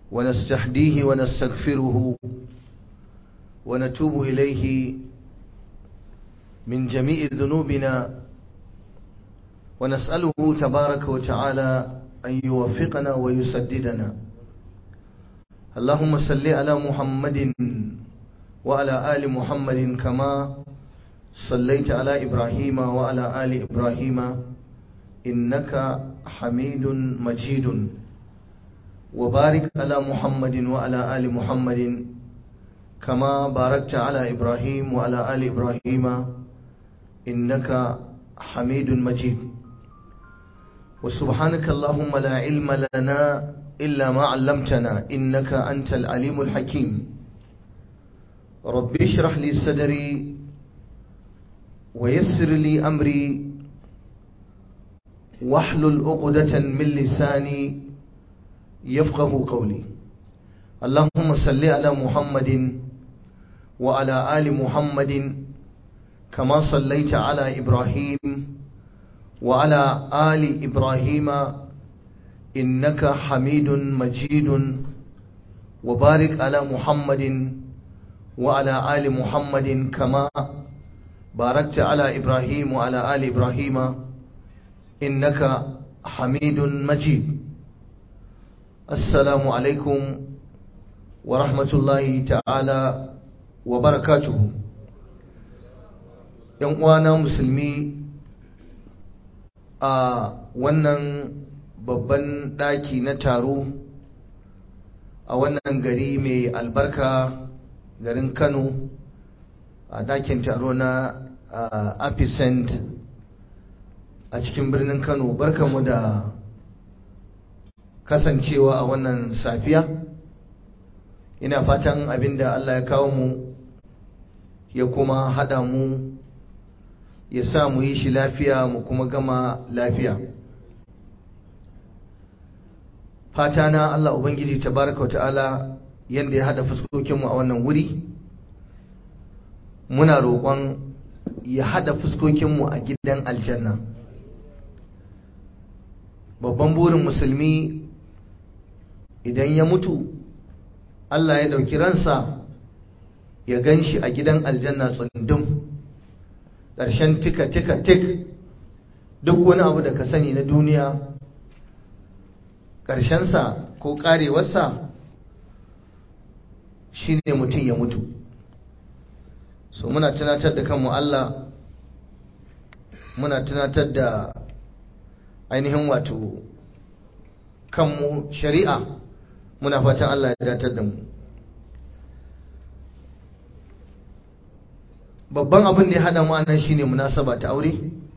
ونستهديه ونستغفره ونتوب إليه من جميع ذنوبنا ونسأله تبارك وتعالى أن يوفقنا ويسددنا. اللهم صل على محمد وعلى آل محمد كما صليت على إبراهيم وعلى آل إبراهيم إنك حميد مجيد، وبارك على محمد وعلى آل محمد كما باركت على إبراهيم وعلى آل إبراهيم إنك حميد مجيد. وسبحانك اللهم لا علم لنا إلا ما علمتنا إنك أنت العليم الحكيم. ربي اشرح لي صدري ويسر لي أمري واحلل عقدة من لساني يفقه قولي. اللهم صل على محمد وعلى آل محمد كما صليت على إبراهيم وعلى آل إبراهيم إنك حميد مجيد، وبارك على محمد وعلى آل محمد كما باركت على إبراهيم وعلى آل إبراهيم إنك حميد مجيد. السلام عليكم ورحمة الله تعالى وبركاته. ‘Yan uwana musulmi a wannan babban ɗaki na taro a wannan gari mai albarka, garin Kano, a ɗakin taro na Apicent a cikin birnin Kano. Barkanmu da kasancewa a wannan safiya. Ina fatan abinda Allah ya kawo mu ya kuma haɗa mu ya sa mu yi shi lafiya mu kuma gama lafiya. Fata na Allah Ubangiji tabaraka wata'ala yadda ya haɗa fuskokinmu a wannan wuri, muna roƙon ya haɗa fuskokinmu a gidan aljanna. Babban burin musulmi idan ya mutu Allah ya ɗauki ransa ya gan shi a gidan aljanna tsundum, ƙarshen tika tik duk wani abu da ka sani na duniya ƙarshensa ko ƙarewarsa shi ne mutum ya mutu. So muna tunatar da kanmu Allah, muna tunatar da ainihin wato kanmu shari'a, muna fatan Allah ya datar da mu. Babban abin da ya haɗa mu anan shine munasaba ta aure,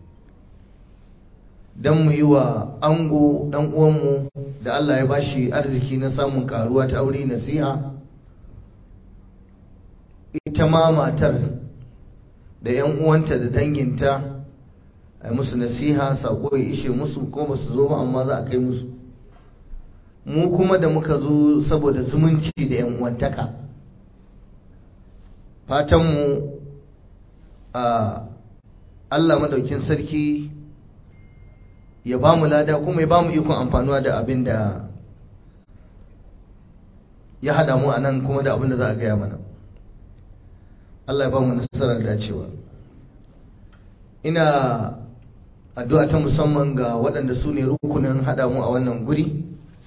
don mu yi wa ango ɗan uwanmu da Allah ya bashi arziki na samun karuwa ta aure nasiha, ita ma matar da ‘yan uwanta da danginta a yi musu nasiha, sako ya ishe musu, ko ba su zo ba amma za a kai musu. Mu kuma da muka zo saboda zumunci da ‘yan uwantaka, fatanmu Allah madaukin sarki ya ba mu lada kuma ya ba mu ikon amfanuwa da abin da ya haɗa mu a nan kuma da abin da za a gaya mana. Allah ya ba mu nasarar dacewa. Ina addu'a ta musamman ga waɗanda su ne rukunin haɗa mu a wannan guri,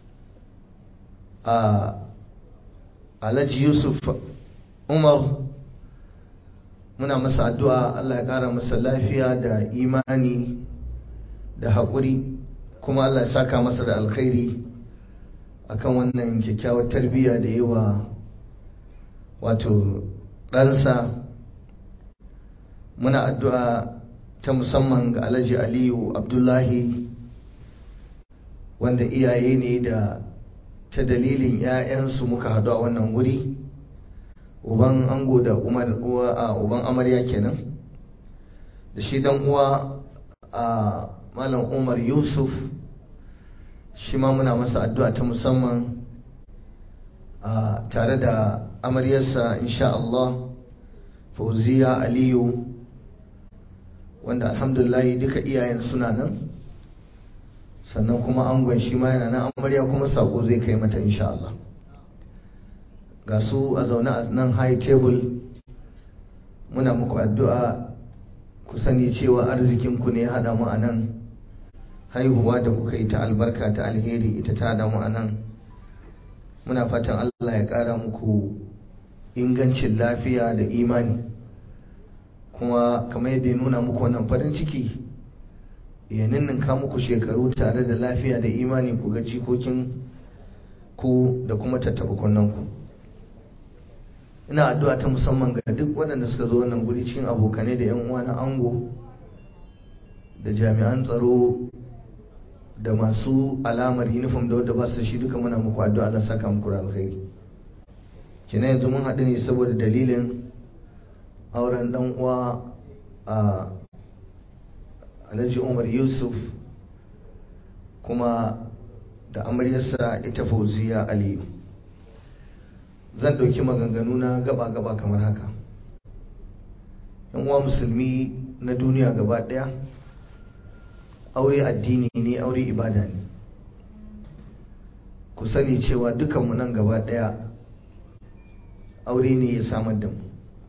Alhaji Yusuf Umar, muna masa addu'a Allah ya ƙara masa lafiya da imani da haƙuri, kuma Allah ya saka masa da alkhairi akan wannan kyakkyawar tarbiyya da yi wa wato ɗansa. Muna addu'a ta musamman ga Alhaji Aliyu Abdullahi, wanda iyaye ne da ta dalilin 'ya'yansu muka haɗu a wannan wuri, uban ango da uban amarya kenan, da shi dan uwa a Malam Umar Yusuf, shi ma muna masa addu'a ta musamman tare da amaryarsa insha Allah Fauziya Aliyu, wanda alhamdulillah duka iyayen suna nan, sannan kuma angon shi ma yana nan, amarya kuma sako zai kai mata insha Allah. ga su a zaune a nan high table, muna muku addu'a. Ku sani cewa arzikinku ne ya haɗa mu a nan, haihuwa da kuka yi ta albarka ta alheri ita ta haɗa mu a nan. Muna fatan Allah ya ƙara muku ingancin lafiya da imani, kuma kamar yadda ya nuna muku wannan farin ciki, ya ninninka muku shekaru tare da lafiya da imani, ku ga jikokin ku da kuma tattaɓa kunnen ku. Ina addu'a ta musamman ga duk waɗanda suka zo wannan guri cikin abokanai da yan uwa na ango da jami'an tsaro da masu alamar uniform da wanda ba su shi, duka muna muku addu'a Allah saka muku da alkhairi. Kina yanzu mun haɗu ne saboda dalilin auren dan uwa a Alhaji Umar Yusuf kuma da amaryarsa ita Fauziya Aliyu. Zan ɗauki maganganu na gaba-gaba kamar haka. Yan uwa musulmi na duniya gaba ɗaya, aure addini ne, aure ibada ne. Ku sani cewa dukanmu nan gaba ɗaya aure ne ya samar da mu.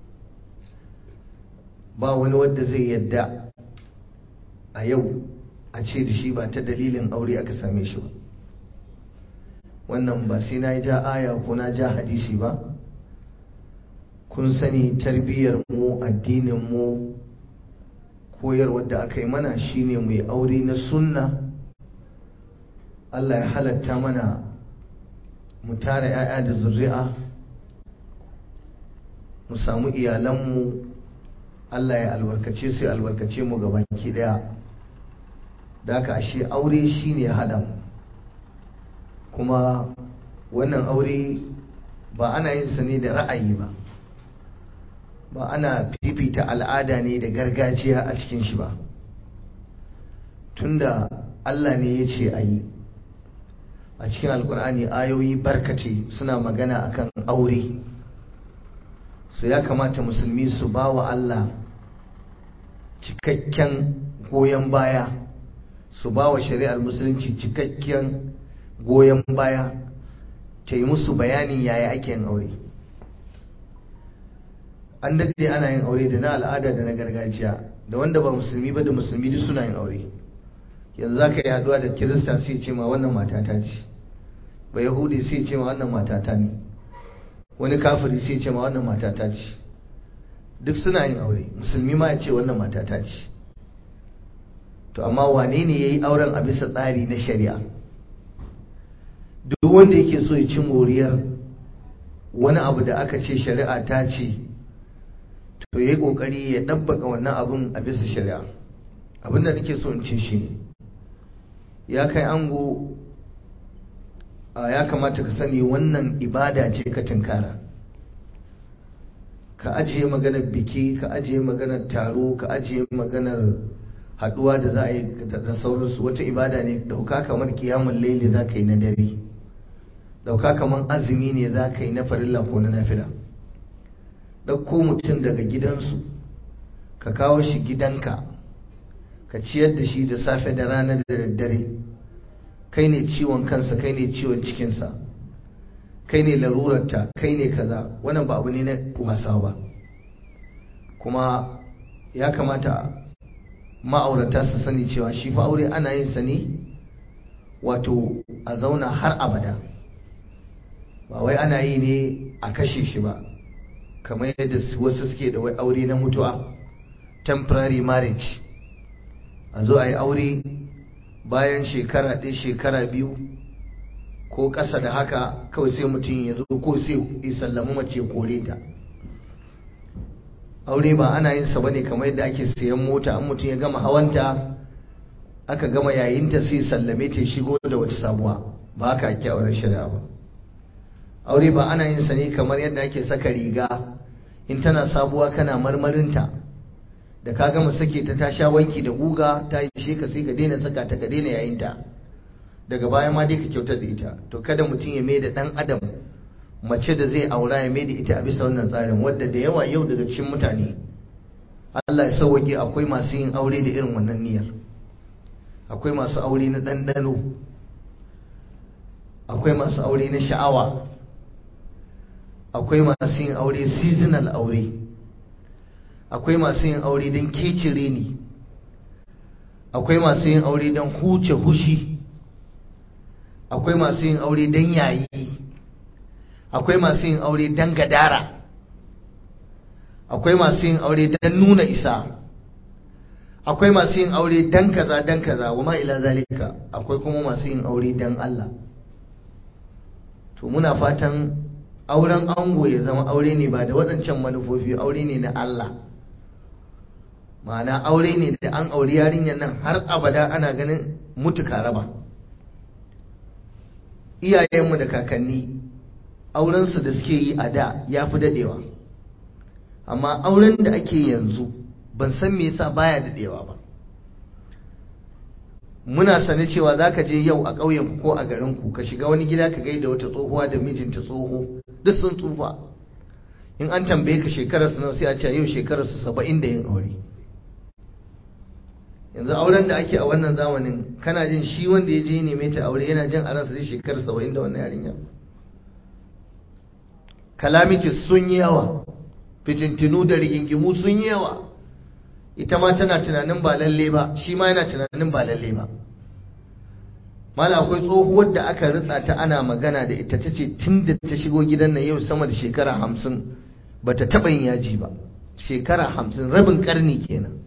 Ba wani wanda zai yadda a yau a ce da shi ba ta dalilin aure aka same shi ba. Wannan ba sai na ja aya ko na ja hadisi ba. Kun sani tarbiyyar mu, addinin mu, koyarwar da aka yi mana shine mu yi aure na sunna. Allah ya halatta mana mu tara 'ya'ya da zuri'a, mu samu iyalanmu, Allah ya albarkace su, ya albarkace mu gabaki daya. Da haka ashe aure shine ya haɗa mu. Kuma wannan aure ba ana yin sa ne da ra'ayi ba, ba ana fifita al'ada ne da gargajiya a cikin shi ba. Tunda Allah ne ya ce a yi, a cikin alkur'ani ayoyi barkace suna magana akan aure, so ya kamata musulmi su ba wa Allah cikakken goyon baya, su ba wa shari'ar musulunci cikakken goyon baya, ta yi musu bayanin yaya ake yin aure. An daɗe ana yin aure da na al'ada da na gargajiya, da wanda ba musulmi ba da musulmi duk suna yin aure. Yanzu za ka yi haɗuwa da kirista sai ce ma wannan matata ce, ba yahudi sai ce ma wannan matata ne, wani kafiri sai ce ma wannan matata ce. Duk suna yin aure, musulmi ma ya ce wannan matata ce. To amma wane ne ya yi auren a bisa tsari na shari'a? Duk wanda yake so ya ci moriyar wani abu da aka ce shari'a ta ce, to ya yi ƙoƙari ya ɗabbaka wannan abun a bisa shari'a. Abin da nake so in ce shi ne, ya kai ango, ya kamata ka sani wannan ibada ce ka tunkara. Ka ajiye maganar biki, ka ajiye maganar taro, ka ajiye maganar haɗuwa da za a yi da sauransu. Wata ibada ne, dauka kamar kiyamun laili za ka yi na dare, dauka kamar azumi ne za ka yi na farilla ko na nafila. Ɗauko mutum daga gidansu ka kawo shi gidanka, ka ciyar da shi da safe da rana da daddare. Kai ne ciwon kansa, kai ne ciwon cikinsa, kai ne larurarta, kai ne kaza. Wannan ba abu ne na wasa ba. Kuma ya kamata ma'aurata su sani cewa shi fa aure ana yin sa ne wato a zauna har abada, ba wai ana yi ne a kashe shi ba, kamar yadda wasu suke da wai aure na mutuwa, temporary marriage. A zo a yi aure bayan shekara ɗaya, shekara biyu ko ƙasa da haka, kawai sai mutum ya zo ko sai ya sallami mace kore ta. Aure ba ana yin sa bane kamar yadda ake sayan mota, an mutum ya gama hawanta aka gama yayinta sai sallame ta shigo da wata sabuwa. Ba haka ake auren shari'a ba. Aure ba ana yin sa ne kamar yadda ake saka riga, in tana sabuwa kana marmarinta, da ka gama sake ta ta sha wanki da guga ta ishe ka sai ka daina saka ta, ka daina yayinta, daga baya ma dai ka kyautar da ita. To kada mutum ya mai da ɗan adam, mace da zai aura ya mai da ita a bisa wannan tsarin, wadda da yawa yau daga cikin mutane, Allah ya sauwaƙe, akwai masu yin aure da irin wannan niyyar. Akwai masu aure na ɗanɗano, akwai masu aure na sha'awa, akwai masu yin aure seasonal aure, akwai masu yin aure don kecire ne, akwai masu yin aure don huce hushi, akwai masu yin aure don yayi, akwai masu yin aure don gadara, akwai masu yin aure don nuna isa, akwai masu yin aure don kaza wa ma ila zalika, akwai kuma masu yin aure don Allah. To muna fatan auren ango ya zama aure ne ba da waɗancan manufofi, aure ne na Allah, ma'ana aure ne da an auri yarinyar nan har abada ana ganin mutuka raba. Iyayenmu da kakanni aurensu da suke yi a da ya fi daɗewa, amma auren da ake yanzu ban san me yasa baya daɗewa ba. Muna sane cewa za ka je yau a ƙauyenku ko a garinku ka shiga wani gida ka gaida wata tsohuwa da mijinta tsoho duk sun tsufa, in an tambaye ka shekararsu nawa sai a ce yau shekararsu 70 da yin aure. Yanzu auren da ake a wannan zamanin kana jin shi wanda ya je neme ta aure yana jin a ransa zai shekarar 70 da wannan yarinya. Calamities sun yi yawa, fitintinu da rigingimu sun yi yawa, ita ma tana tunanin ba lalle ba, shi ma yana tunanin ba lalle ba. Mala akwai tsohuwar da aka ritsa ta ana magana da ita, ta ce tun da ta shigo gidan nan yau sama da shekara 50 ba ta taɓa yin yaji ba. Shekara 50, rabin ƙarni kenan,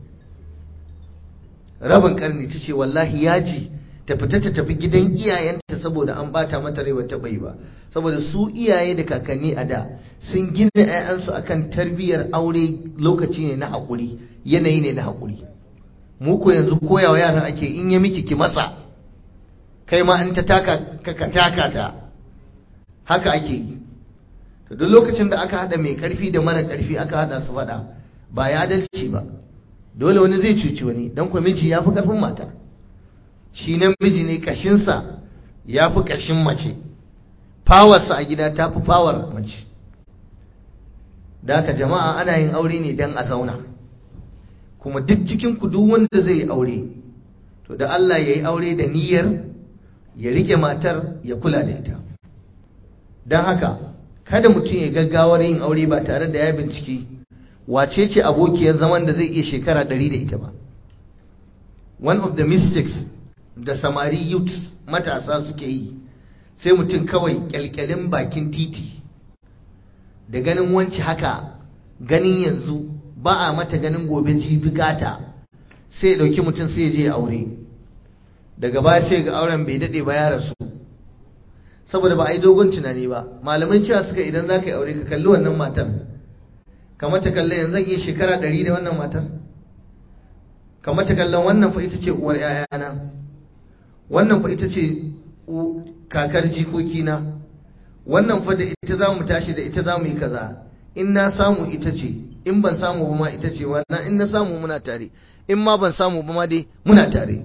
rabin ƙarni. Ta ce wallahi yaji ta fita ta tafi gidan iyayenta saboda an bata mata rai ba taɓa yi ba, saboda su iyaye da kakanni a da sun gina 'ya'yansu akan tarbiyyar aure. Lokaci ne na haƙuri, yanayi ne na haƙuri. Mu ko yanzu koyawa yaran ake, in ya miki ki matsa, kai ma in ta taka ka taka ta, haka ake yi. To duk lokacin da aka hada mai karfi da mara karfi aka hada su fada, ba ya adalci ba. Dole wani zai cuci wani, dan kuwa miji ya fi karfin mata, shi namiji ne kashinsa ya fi kashin mace, fawarsa a gida ta fi fawar mace. Da haka jama'a ana yin aure ne dan a zauna, kuma duk cikin ku duk wanda zai yi aure to da Allah ya yi aure da niyyar ya rike matar ya kula da ita. Don haka kada mutum ya gaggawar yin aure ba tare da ya binciki wace ce abokiyar zaman da zai iya shekara 100 da ita ba. One of the mistakes da samari youth matasa suke yi, sai mutum kawai kyalkyalin bakin titi da ganin wanci haka, ganin yanzu ba a mata ganin gobe jibi gata, sai ya dauki mutum sai ya je aure, daga baya sai ga auren bai dade ba ya rasu, saboda ba a yi dogon tunani ba. Malaman cewa suka idan za ka yi aure ka kalli wannan matar, kamata kallon yanzu zan iya shekara 100 da wannan matar, kamata kallon wannan fa ita ce uwar 'ya'yana, wannan fa ita ce kakar jikokina, wannan fa da ita za mu tashi, da ita za mu yi kaza, in na samu ita ce, in ban samu ba ma ita ce, wannan in na samu muna tare, in ma ban samu ba ma dai muna tare.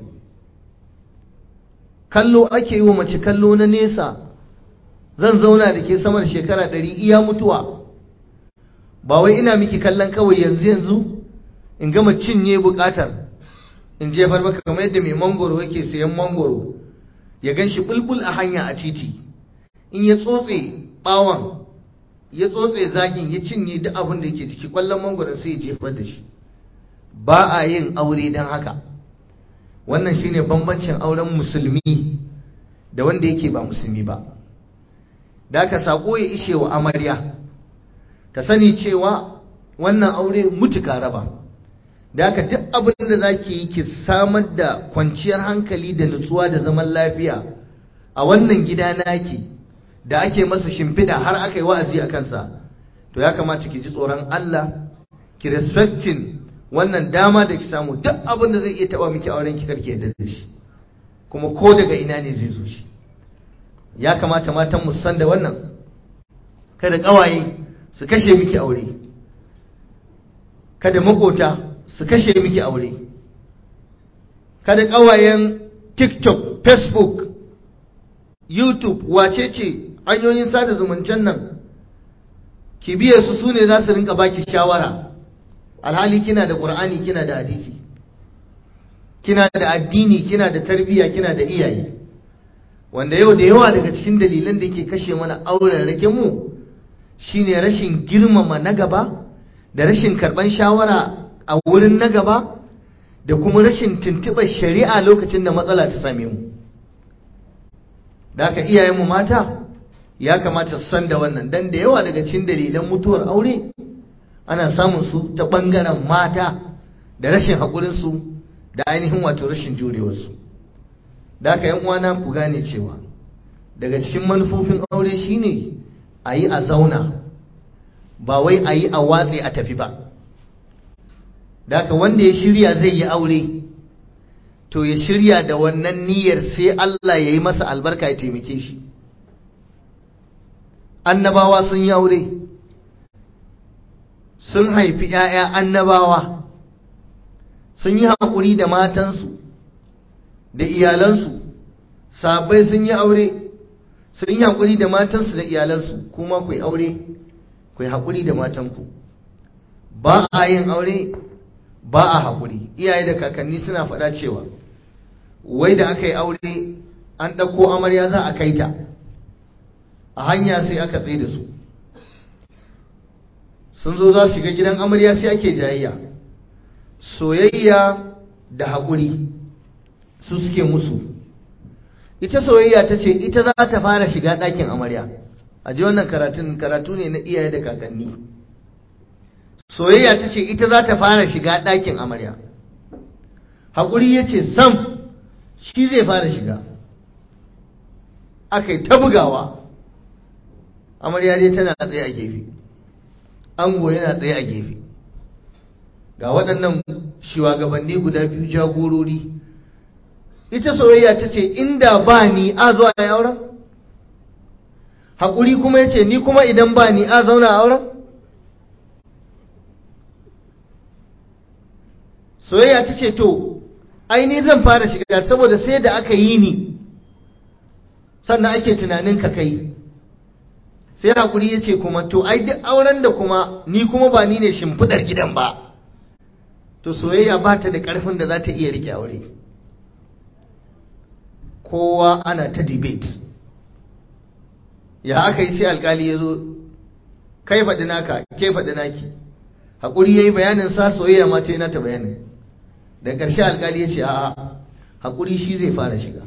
Kallo ake yi wa mace, kallo na nesa. Zan zauna da ke sama da shekara 100 iya mutuwa, ba wai ina miki kallon kawai yanzu yanzu in gama cinye bukatar in jefar baka, kamar yadda mai mangoro yake sayan mangoro ya gan shi bulbul a hanya a titi, in ya tsotse bawon, ya tsotse zagin, ya cinye duk abin da yake ciki, kwallon mangoron sai ya jefar da shi. Ba a yin aure don haka. Wannan shine bambancin auren musulmi da wanda yake ba musulmi ba. Da ka sako ya ishe wa amarya, ta sani cewa wannan aure mutuka raba. Da ka duk abin da zaki yi ki samar da kwanciyar hankali da nutsuwa da zaman lafiya a wannan gida naki da ake masa shimfiɗa har aka yi wa'azi a kansa, to ya kamata ki ji tsoron Allah, ki respecting wannan dama da ki samu. Duk abin da zai iya taba miki auren ki karki yadda da shi, kuma ko daga ina ne zai zo shi. Ya kamata matan mu san da wannan, kada kawaye su kashe miki aure, kada makota su kashe miki aure, kada kawayen TikTok, Facebook, YouTube, wacece hanyoyin sada zumuncen nan ki biye su, sune za su rinka baki shawara, alhali kina da Qur'ani, kina da hadisi, kina da addini, kina da tarbiyya, kina da iyaye. Wanda yau da yawa daga cikin dalilan da yake kashe mana auren rake mu shine rashin girmama na gaba da rashin karban shawara a wurin na gaba da kuma rashin tuntuɓar shari'a lokacin da matsala ta same mu. Da haka iyayenmu mata ya kamata su san da wannan, dan da yawa daga cikin dalilan mutuwar aure ana samun su ta ɓangaren mata da rashin haƙurinsu da ainihin wato rashin jurewarsu. Da haka yan uwana ku gane cewa daga cikin manufofin aure shine a yi a zauna, ba wai a yi a watse a tafi ba. Da haka wanda ya shirya zai yi aure to ya shirya da wannan niyyar sai Allah ya yi masa albarka ya taimake shi. Annabawa sun yi aure, sun haifi ‘ya'ya annabawa, sun yi haƙuri da matansu da iyalansu. Sahabbai sun yi aure, sun yi haƙuri da matansu da iyalansu. Kuma ku yi aure, ku yi haƙuri da matanku. Ba a yin aure ba a haƙuri. Iyaye da kakanni suna faɗa cewa wai da aka yi aure an ɗauko amarya za a kai ta, a hanya sai aka tsaye da su, sun zo za su shiga gidan amarya sai ake jayayya. Soyayya da haƙuri su suke musu. Ita soyayya ta ce ita za ta fara shiga ɗakin amarya. A ji wannan karatu ne na iyaye da kakanni. Soyayya ta ce ita za ta fara shiga ɗakin amarya. Haƙuri ya ce sam shi zai fara shiga. Aka yi ta bugawa. Amarya dai tana tsaye a gefe, ango yana tsaye a gefe. Ga waɗannan shugabanni guda biyu jagorori. Ita soyayya ta ce inda ba ni a zo a yi auren? Haƙuri kuma ya ce ni kuma idan ba ni a zauna a auren? Soyayya ta ce to aini zan fara shiga saboda sai da aka yi ni sannan ake tunanin ka kai. Sai haƙuri ya ce kuma to ai duk auren da kuma ni kuma ba ni ne shimfiɗar gidan ba, to soyayya ba ta da ƙarfin da za ta iya riƙe aure. Kowa ana ta debate. Ya aka yi sai alƙali ya zo, kai faɗi naka, ke faɗi naki. Haƙuri ya yi bayanin sa, soyayya ma ta yi nata bayanin. Da ƙarshe alƙali ya ce a'a, haƙuri shi zai fara shiga.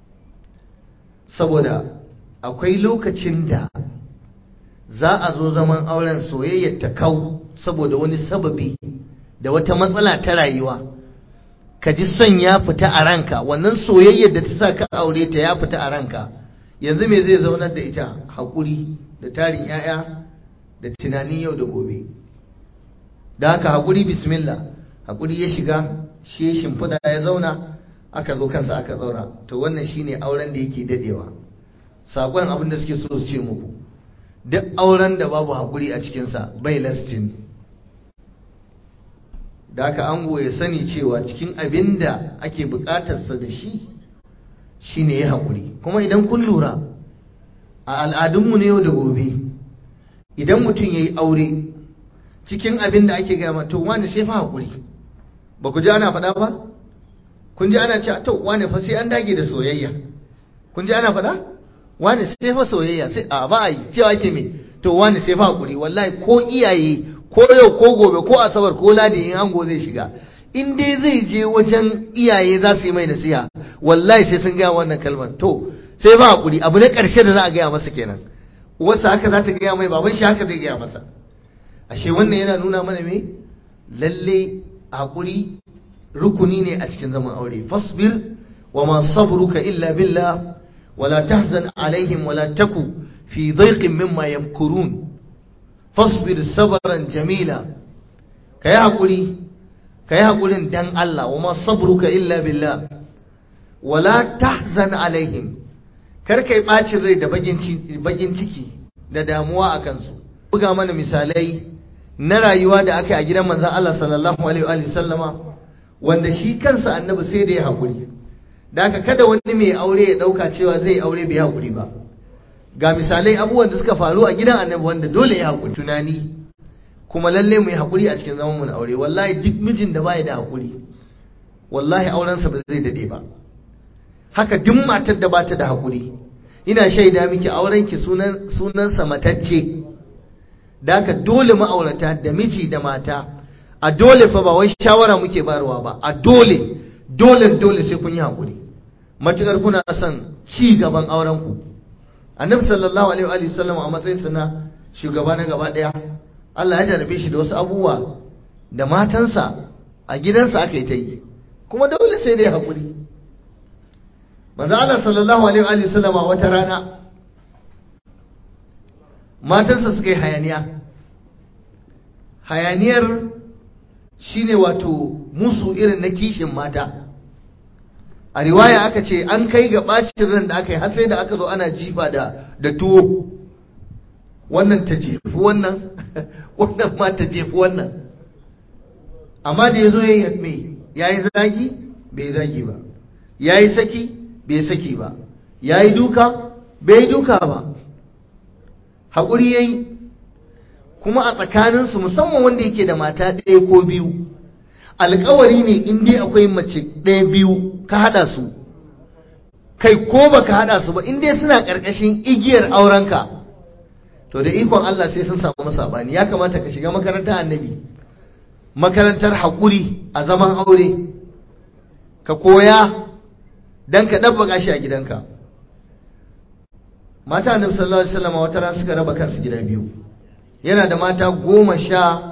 Saboda akwai lokacin da za a zo zaman auren soyayyar ta kau saboda wani sababi da wata matsala ta rayuwa, ka ji son ya fita a ranka, wannan soyayyar da ta sa ka aure ta ya fita a ranka. Yanzu me zai zaunar da ita? Haƙuri da tarin 'ya'ya da tunanin yau da gobe. Da haka haƙuri bismillah, haƙuri ya shiga, shi ya shimfiɗa ya zauna, aka zo kansa aka zaura. To wannan shine auren da yake dadewa. Sakon abin da suke so su ce muku, duk auren da babu haƙuri a cikinsa bai lastin. Da haka ango ya sani cewa cikin abin da ake buƙatarsa da shi shine ya haƙuri. Kuma idan kun lura a al'adunmu na yau da gobe, idan mutum ya yi aure, cikin abin da ake gama to wani sai fa haƙuri. Ba ku ji ana faɗa ba? Kun ji ana cewa to wani fa sai an dage da soyayya. Kun ji ana faɗa? Wani sai fa soyayya, sai a ba a yi cewa ake me to wani sai fa haƙuri. Wallahi ko iyaye ko yau ko gobe ko asabar ko ladi in ango zai shiga, in dai zai je wajen iyaye za su yi mai nasiha, wallahi sai sun gaya wannan kalmar to sai fa haƙuri. Abu na ƙarshe da za a gaya masa kenan. Wasu haka za ta gaya mai, baban shi haka zai gaya masa. Ashe wannan yana nuna mana me? Lalle haƙuri rukuni ne a cikin zaman aure. Fasbir wa ma sabruka illa billah wala tahzan alaihim wala taku fi dhayqin mimma yamkurun. Fasbir sabran jamila. Kai haƙurin dan Allah. Wa ma sabruka illa billah wala tahzan alaihim. Kar kai bacin rai da bagin ciki da damuwa a kansu. Buga mana misalai na rayuwa da aka yi a gidan manzon Allah sallallahu alaihi wa sallama, wanda shi kansa annabi sai da ya haƙuri. Da haka kada wani mai aure ya ɗauka cewa zai aure bai haƙuri ba. Ga misalai abubuwan da suka faru a gidan annabi wanda dole ya haƙuri. Tunani kuma lalle mu yi haƙuri a cikin zaman mu na aure. Wallahi duk mijin da baya da haƙuri, wallahi aurensa ba zai dade ba. Haka duk matar da bata da haƙuri, ina shaida miki aurenki sunansa matacce. da haka dole ma'aurata da miji da mata a dole fa ba wai shawara muke bayarwa ba, a dole sai kun yi haƙuri matuƙar kuna son ci gaban aurenku. Annabi sallallahu alaihi wa sallam a matsayinsa na shugaba na gaba ɗaya, Allah ya jarabe shi da wasu abubuwa da matansa a gidansa aka yi ta yi, kuma dole sai dai haƙuri. Manzo Allah sallallahu alaihi wa sallam wata rana matansa suka yi hayaniyar shine wato musu irin na kishin mata. A riwaya aka ce an kai ga bacin ran da aka yi har sai da aka zo ana jifa da tuwo, wannan ta jefi wannan wannan ma ta jefi wannan, amma da ya zo ya yi zagi bai zagi ba, ya yi saki bai saki ba, ya yi duka bai duka ba, haƙuri ya yi. Kuma a tsakaninsu musamman wanda yake da mata ɗaya ko biyu, alkawari ne in dai akwai mace ɗaya biyu ka haɗa su, kai ko ba ka haɗa su ba in dai suna ƙarƙashin igiyar aurenka, to da ikon Allah sai sun samu saɓani. Ya kamata ka shiga makarantar annabi, makarantar haƙuri a zaman aure, ka koya don ka ɗabbaka shi a gidanka. Mata annabi sallallahu alaihi wasallam wata ran suka raba kansu gida biyu. Yana da mata 13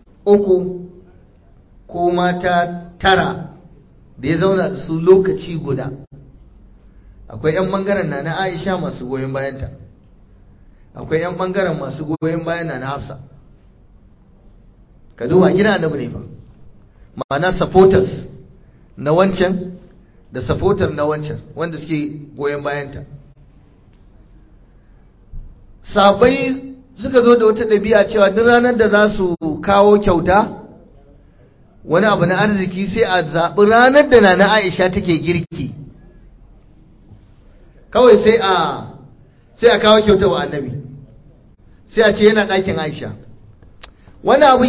ko mata 9 da ya zauna da su lokaci guda. Akwai 'yan ɓangaren na Aisha masu goyon bayanta, akwai 'yan ɓangaren masu goyon bayan na Hafsa. Ka duba gida annabi ne fa, ma'ana supporters na wancan da supporter na wancan wanda suke goyon bayanta. Sabai suka zo da wata ɗabi'a cewa duk ranar da za su kawo kyauta wani abu na arziki sai a zaɓi ranar da na Aisha take girki, kawai sai a kawo kyauta wa annabi, sai a ce yana ɗakin Aisha. Wani abun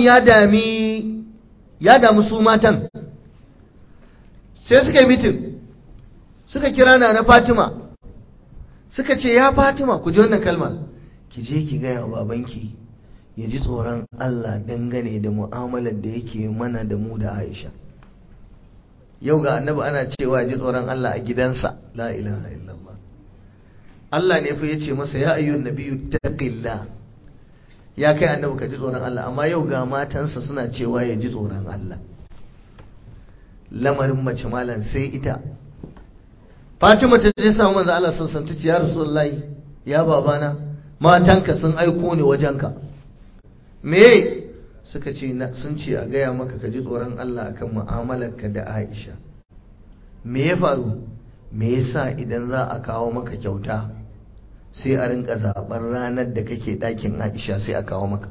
ya dami su matan, sai suka yi mitin, suka kira na Fatima, suka ce ya Fatima, ku ji wannan kalmar, ki je ki gaya wa babanki ya ji tsoron Allah dangane da mu'amalar da yake mana da mu da Aisha. Yau ga annabi ana cewa ya ji tsoron Allah a gidansa, la ilaha illallah. Allah ne fa yace masa ya ayyuhan nabiyyu taqillah, ya kai annabi ka ji tsoron Allah, amma yau ga matansa suna cewa ya ji tsoron Allah. Lamarin mace malam sai ita. Fatima ta je samu manzo Allah sun ta ce ya Rasulullahi, ya babana, matanka sun aiko ni wajenka. Me suka ce sun ce a gaya maka ka ji tsoron Allah akan mu'amalarka da Aisha. Me ya faru? Me yasa idan za a kawo maka kyauta sai a rinka zaɓar ranar da kake ɗakin Aisha sai a kawo maka?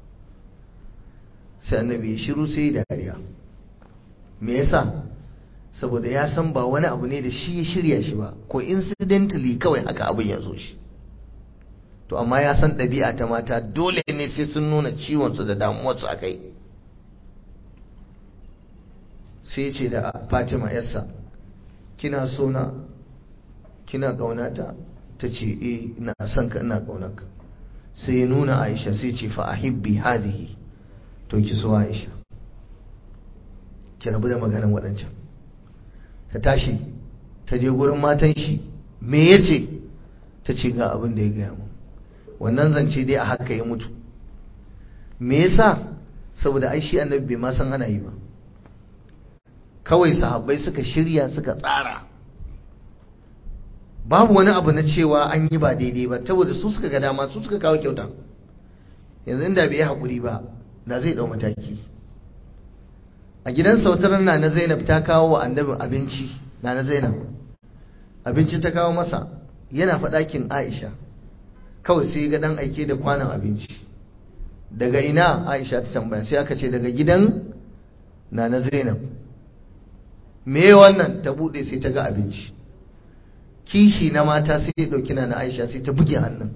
Sai annabi ya shiru sai dariya. Me yasa? Saboda ya san ba wani abu ne da shi ya shirya shi ba, ko incidentally kawai haka abin ya zo shi. To amma ya san ɗabi'a ta mata dole ne sai sun nuna ciwonsu da damuwarsu a kai. Sai ce da Fatima yarsa, kina sona, kina ƙaunata? Ta ce ina son ka, ina ƙaunarka. Sai ya nuna Aisha sai ce fa ahibbi hadihi, to ki so Aisha, ki rabu da maganar waɗancan. Ta tashi ta je gurin matan shi, me yace? Ta ce ga abin da ya gaya mu. Wannan zance dai a haka ya mutu. Me yasa? Saboda ai shi annabi bai ma san ana yi ba, kawai sahabbai suka shirya suka tsara, babu wani abu na cewa an yi ba daidai ba, saboda su suka ga dama, su suka kawo kyauta. Yanzu inda bai yi haƙuri ba da zai ɗau mataki. A gidan sautaran na Zainab ta kawo wa annabi abinci, na Zainab abinci ta kawo masa, yana faɗakin Aisha, kawai sai ga dan aike da kwanan abinci. Daga ina? Aisha ta tambaya. Sai aka ce daga gidan Nana Zainab. Me wannan? Ta bude sai ta ga abinci. Kishi na mata sai ya dauki Nana Aisha sai ta buge hannun.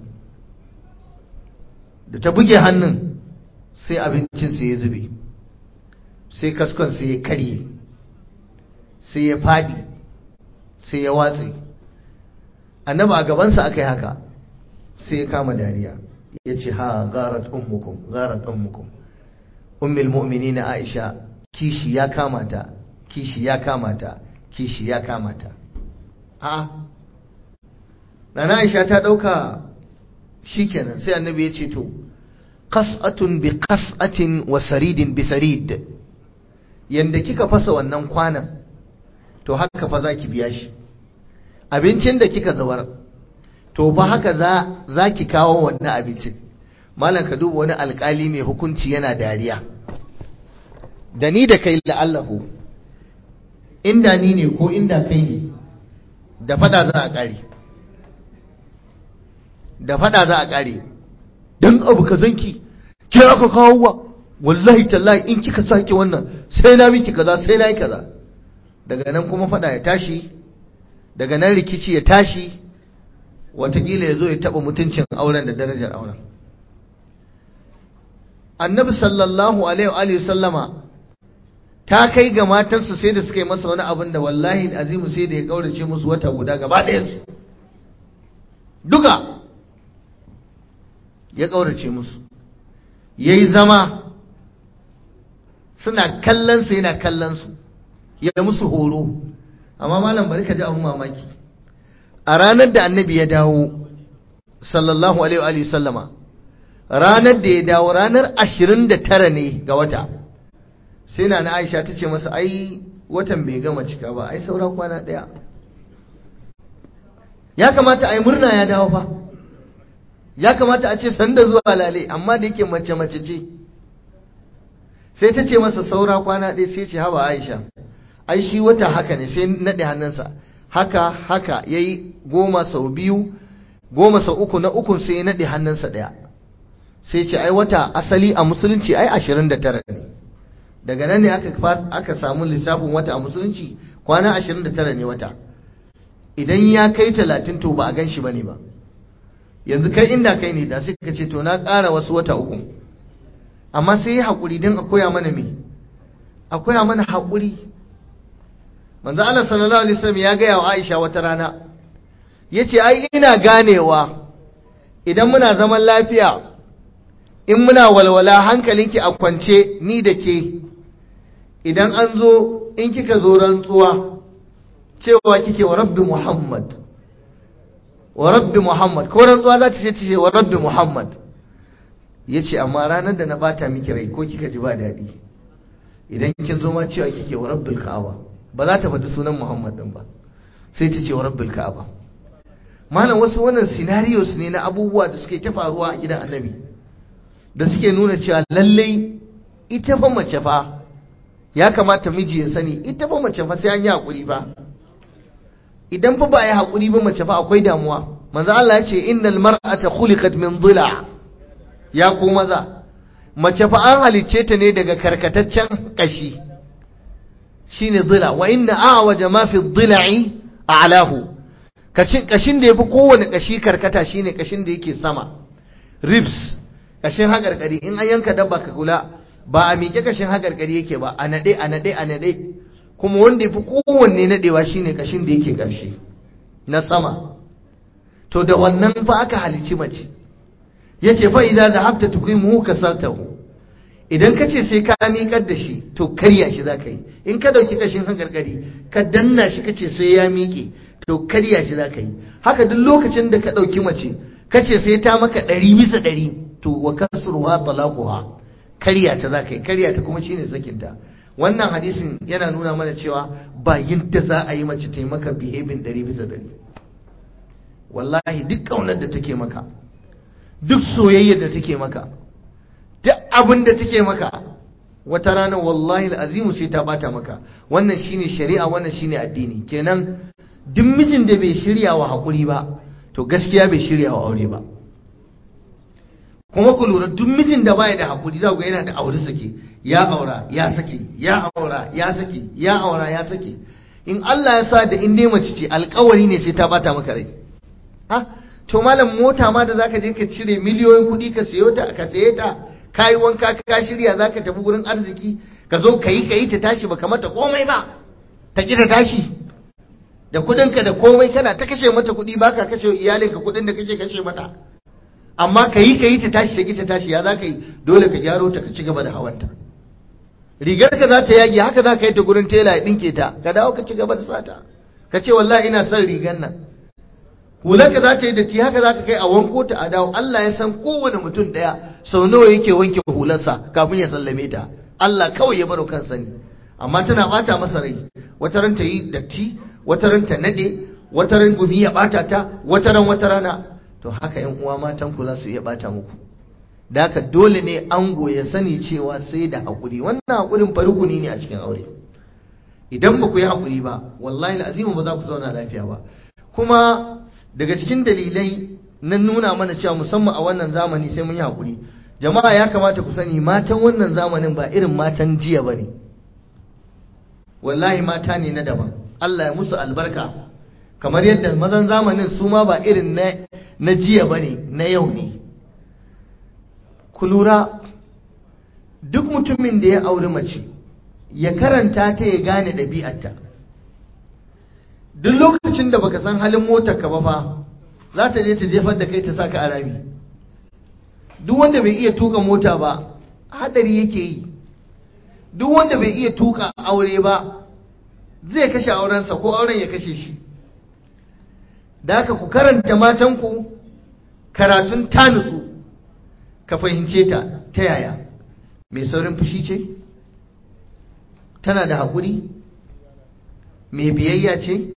Da ta buge hannun sai abincin sai ya zube, sai kaskon sai ya karye, sai ya fadi, sai ya watse. Annabi a gabansa aka yi haka, sai ya kama dariya. yace ha gharat ummukum ummul mu'minin Aisha kishi ya kamata a'a Nana Aisha ta dauka shikenan sai annabi ya ce to qas'atun bi qas'atin wa saridin bi sarid, yanda kika fasa wannan kwanan to haka fa zaki biya shi. Abincin da kika zawar to fa haka za ki kawo wannan abincin. Malam ka duba wani alkali mai hukunci yana dariya, da ni da kai la'allahu, inda ni ne ko inda kai ne da fada za a kare dan abu kazanki ke aka kawo wa, wallahi tallahi in kika sake wannan sai na miki kaza sai na yi kaza. Daga nan kuma fada ya tashi, daga nan rikici ya tashi, watakila ya zo ya taba mutuncin auren da darajar auren. Annabi sallallahu alaihi wa sallama ta kai ga matansu sai da suka yi masa wani abin da wallahi azimu sai da ya kaurace musu wata guda gaba ɗayansu duka ya kaurace musu, yayi zama suna kallon sa yana kallon su, ya musu horo. Amma malam bari ka ji abun mamaki, a ranar da annabi ya dawo sallallahu alaihi wa sallama, ranar da ya dawo ranar 29 ne ga wata, sai na Aisha ta ce masa ai watan bai gama cika ba, ai saura kwana ɗaya, ya kamata a yi murna ya dawo fa, ya kamata a ce sanda zuwa lale, amma da yake mace ce sai ta ce masa saura kwana ɗaya, sai ce haba Aisha ai shi wata haka ne, sai naɗe hannunsa haka yayi 10 sau 2 10 sau 3 na ukun sai ya naɗe hannunsa ɗaya, sai ce ai wata asali a musulunci ai 29 ne. Daga nan ne aka samu lissafin wata a musulunci kwana 29 ne wata. Idan ya kai 30 to ba a gan shi bane ba. Yanzu kai inda kai ne da sai ka ce to na ƙara wasu wata 3, amma sai yi haƙuri don a koya mana me, a koya mana haƙuri. Manzo Allah sallallahu alaihi wasallam ya gaya wa Aisha wata rana, yace ai ina ganewa idan muna zaman lafiya, in muna walwala hankalinki a kwance ni da ke, idan an zo in kika zo rantsuwa cewa kike wa rabbi Muhammad ko rantsuwa za ta ce wa rabbi Muhammad, yace amma ranar da na bata miki rai ko kika ji ba daɗi, idan kin zo ma cewa kike wa rabbil Ka'aba, ba za ta faɗi sunan Muhammad din ba, sai ta ce wa rabbil Ka'aba. Malam wasu wannan scenarios ne na abubuwa da suke ta faruwa a gidan Annabi, da suke nuna cewa lallai ita fa mace fa ya kamata miji ya sani, ita fa mace fa sai an yi hakuri fa. Idan fa ba yi hakuri ba mace fa akwai damuwa. Manzo Allah ya ce innal mar'ata khuliqat min dhila', ya ku maza, mace fa an halicce ta ne daga karkataccen kashi, shine dhila, wa inna a'waja ma fi dhila'i a'lahu. Kashin da yafi kowane kashi karkata shine kashin da yake sama, ribs, kashin haƙarƙari. In an yanka dabba ka kula ba a miƙe kashin haƙarƙari yake ba, a naɗe, kuma wanda ya fi kowanne naɗewa shine kashin da yake ƙarshe na sama. To da wannan fa aka halici mace. Ya ce fa idan da hafta tuqimuhu kasartahu, idan ka ce sai ka miƙar da shi to karya shi za ka yi. In ka ɗauki kashin haƙarƙari ka danna shi ka ce sai ya miƙe to karya shi za ka yi. Haka duk lokacin da ka ɗauki mace ka ce sai ta maka 100%, to wa kasruha talaquha, karya ta zakai, karya ta kuma shine sakinta. Wannan hadisin yana nuna mana cewa ba yadda za a yi mace ta yi maka behaving 100%. Wallahi duk kaunar da take maka, duk soyayyar da take maka, duk abin da take maka, wata rana wallahi al'azimu sai ta bata maka. Wannan shine shari'a, wannan shine addini. Kenan duk mijin da bai shirya wa hakuri ba to gaskiya bai shirya wa aure ba. Kuma ku lura duk mijin da baya da hakuri za ku yana da aure sake, ya aura ya sake, ya aura ya sake, ya aura ya sake. In Allah ya sa da in dai mace ce alƙawari ne sai ta bata maka rai. Ha, to malam mota ma da zaka je ka cire miliyoyin kuɗi ka sayo ta, ka saye ta, kai wanka ka shirya zaka tafi gurin arziki, ka zo kai ta tashi baka mata komai ba, ta ki ta tashi. Da kuɗinka da komai kana ta kashe mata kuɗi, baka kashe iyalinka kuɗin da kake kashe mata. amma ka yi ta tashi ta tashi ya za ka yi, dole ka gyaro ta ka ci gaba da hawanta. Rigar ka za ta yage, haka za ka yi ta gurin tela ya ɗinke ta, ka dawo ka ci gaba da sata, ka ce wallahi ina son rigar nan. Hular ka za ta yi datti, haka za ka kai a wanko ta a dawo. Allah ya san kowane mutum ɗaya sau nawa yake wanke hularsa kafin ya sallame ta. Allah kawai ya baro kansa ne, amma tana bata masa rai. Wata ran ta yi datti, wata ran ta nade, wata ran gumi ya bata ta, wata rana. To haka ƴan uwa matan ku za su iya bata muku. Da haka dole ne ango ya sani cewa sai da haƙuri. Wannan haƙurin farukuni ne a cikin aure. Idan ba ku yi haƙuri ba, wallahi al'azimu ba za ku zauna lafiya ba. Kuma daga cikin dalilai na nuna mana cewa musamman a wannan zamani sai mun yi haƙuri. Jama'a ya kamata ku sani matan wannan zamanin ba irin matan jiya ba ne. Wallahi mata ne na daban. Allah ya musu albarka. Kamar yadda mazan zamanin su ma ba irin na jiya ba ne, na yau ne. Ku lura, duk mutumin da ya auri mace ya karanta ta ya gane ɗabi'arta. Duk lokacin da baka san halin motar ka ba fa, za ta je ta jefar da kai ta saka a rami. Duk wanda bai iya tuka mota ba, hadari yake yi. Duk wanda bai iya tuka aure ba, zai kashe aurensa ko auren ya kashe shi. Da haka ku karanta matanku karatun tanutsu, ka fahimce ta ta yaya. Mai saurin fushi ce? Tana da haƙuri? Mai biyayya ce?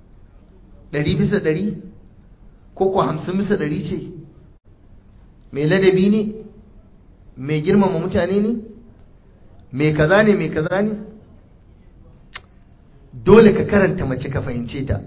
100%? Ko ko 50% ce? Mai ladabi ne? Mai girmama mutane ne? Mai kaza ne, mai kaza ne? Dole ka karanta mace ka fahimce ta.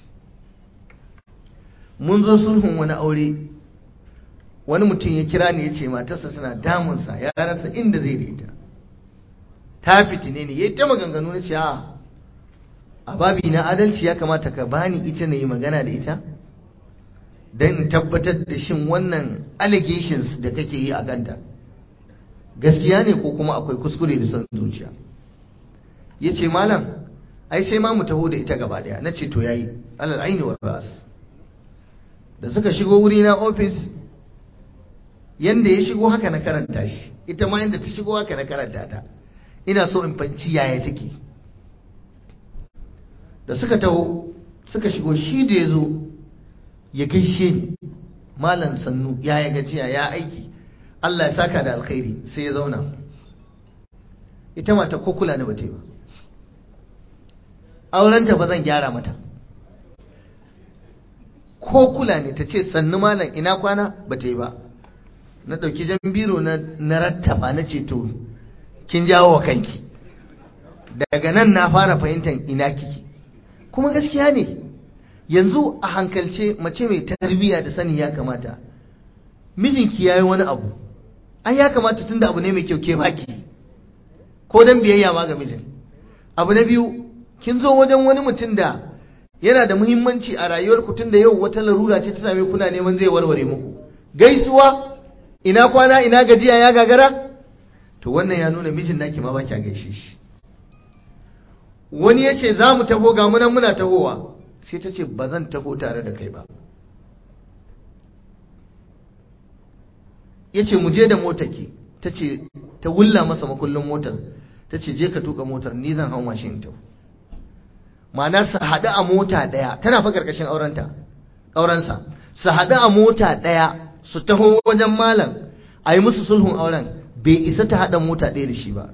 Mun zo sulhun wani aure, wani mutum ya kira ni ya ce matarsa suna damunsa, ya rasa inda zai da ita. Ta fitine ne, ya yi ta maganganu na ce a babi na adalci ya kamata ka bani ita na yi magana da ita, don in tabbatar da shin wannan allegations da kake yi a ganta gaskiya ne ko kuma akwai kuskure da son zuciya. Ya ce malam, ai sai ma mu taho da ita gaba daya. Na ce to yayi, alal aini wa ras. Da suka shigo wuri na office, yanda ya shigo haka na karanta shi, ita ma yanda ta shigo haka na karanta ta. Ina so in fanci yaya take. Da suka taho suka shigo, shi da ya zo ya gaishe ni, malam sannu, yaya gajiya, ya aiki, Allah ya saka da alkhairi. Sai ya zauna. Ita mata ko kula ne bata yi ba. Aurenta ba zan gyara mata, ko kula ne ta ce sannu malam ina kwana bata yi ba. Na ɗauki jan biro na rattaba na ce to kin jawo wa kanki. Daga nan na fara fahimtar ina kiki. Kuma gaskiya ne, yanzu a hankalce mace mai tarbiyya da sani ya kamata, mijinki yayi wani abu, ai ya kamata tunda abu ne mai kyau ke baki, ko dan biyayya ma ga mijin. Abu na biyu, kin zo wajen wani mutum da yana da muhimmanci a rayuwarku, tunda yau wata larura ce ta same kuna neman zai warware muku. Gaisuwa, ina kwana, ina gajiya, ya gagara, to wannan ya nuna mijin naki ma ba kya gaishe shi. Wani ya ce za mu taho, ga munan muna tahowa, sai ta ce ba zan taho tare da kai ba. Ya ce mu je da motarki, ta ce ta wulla masa makullin motar, ta ce je ka tuka motar, ni zan hau mashin ta. Ma'ana su haɗu a mota ɗaya, tana fa ƙarƙashin aurensa, su haɗu a mota ɗaya su taho wajen malam a yi musu sulhun auren, bai isa ta haɗa mota ɗaya da shi ba.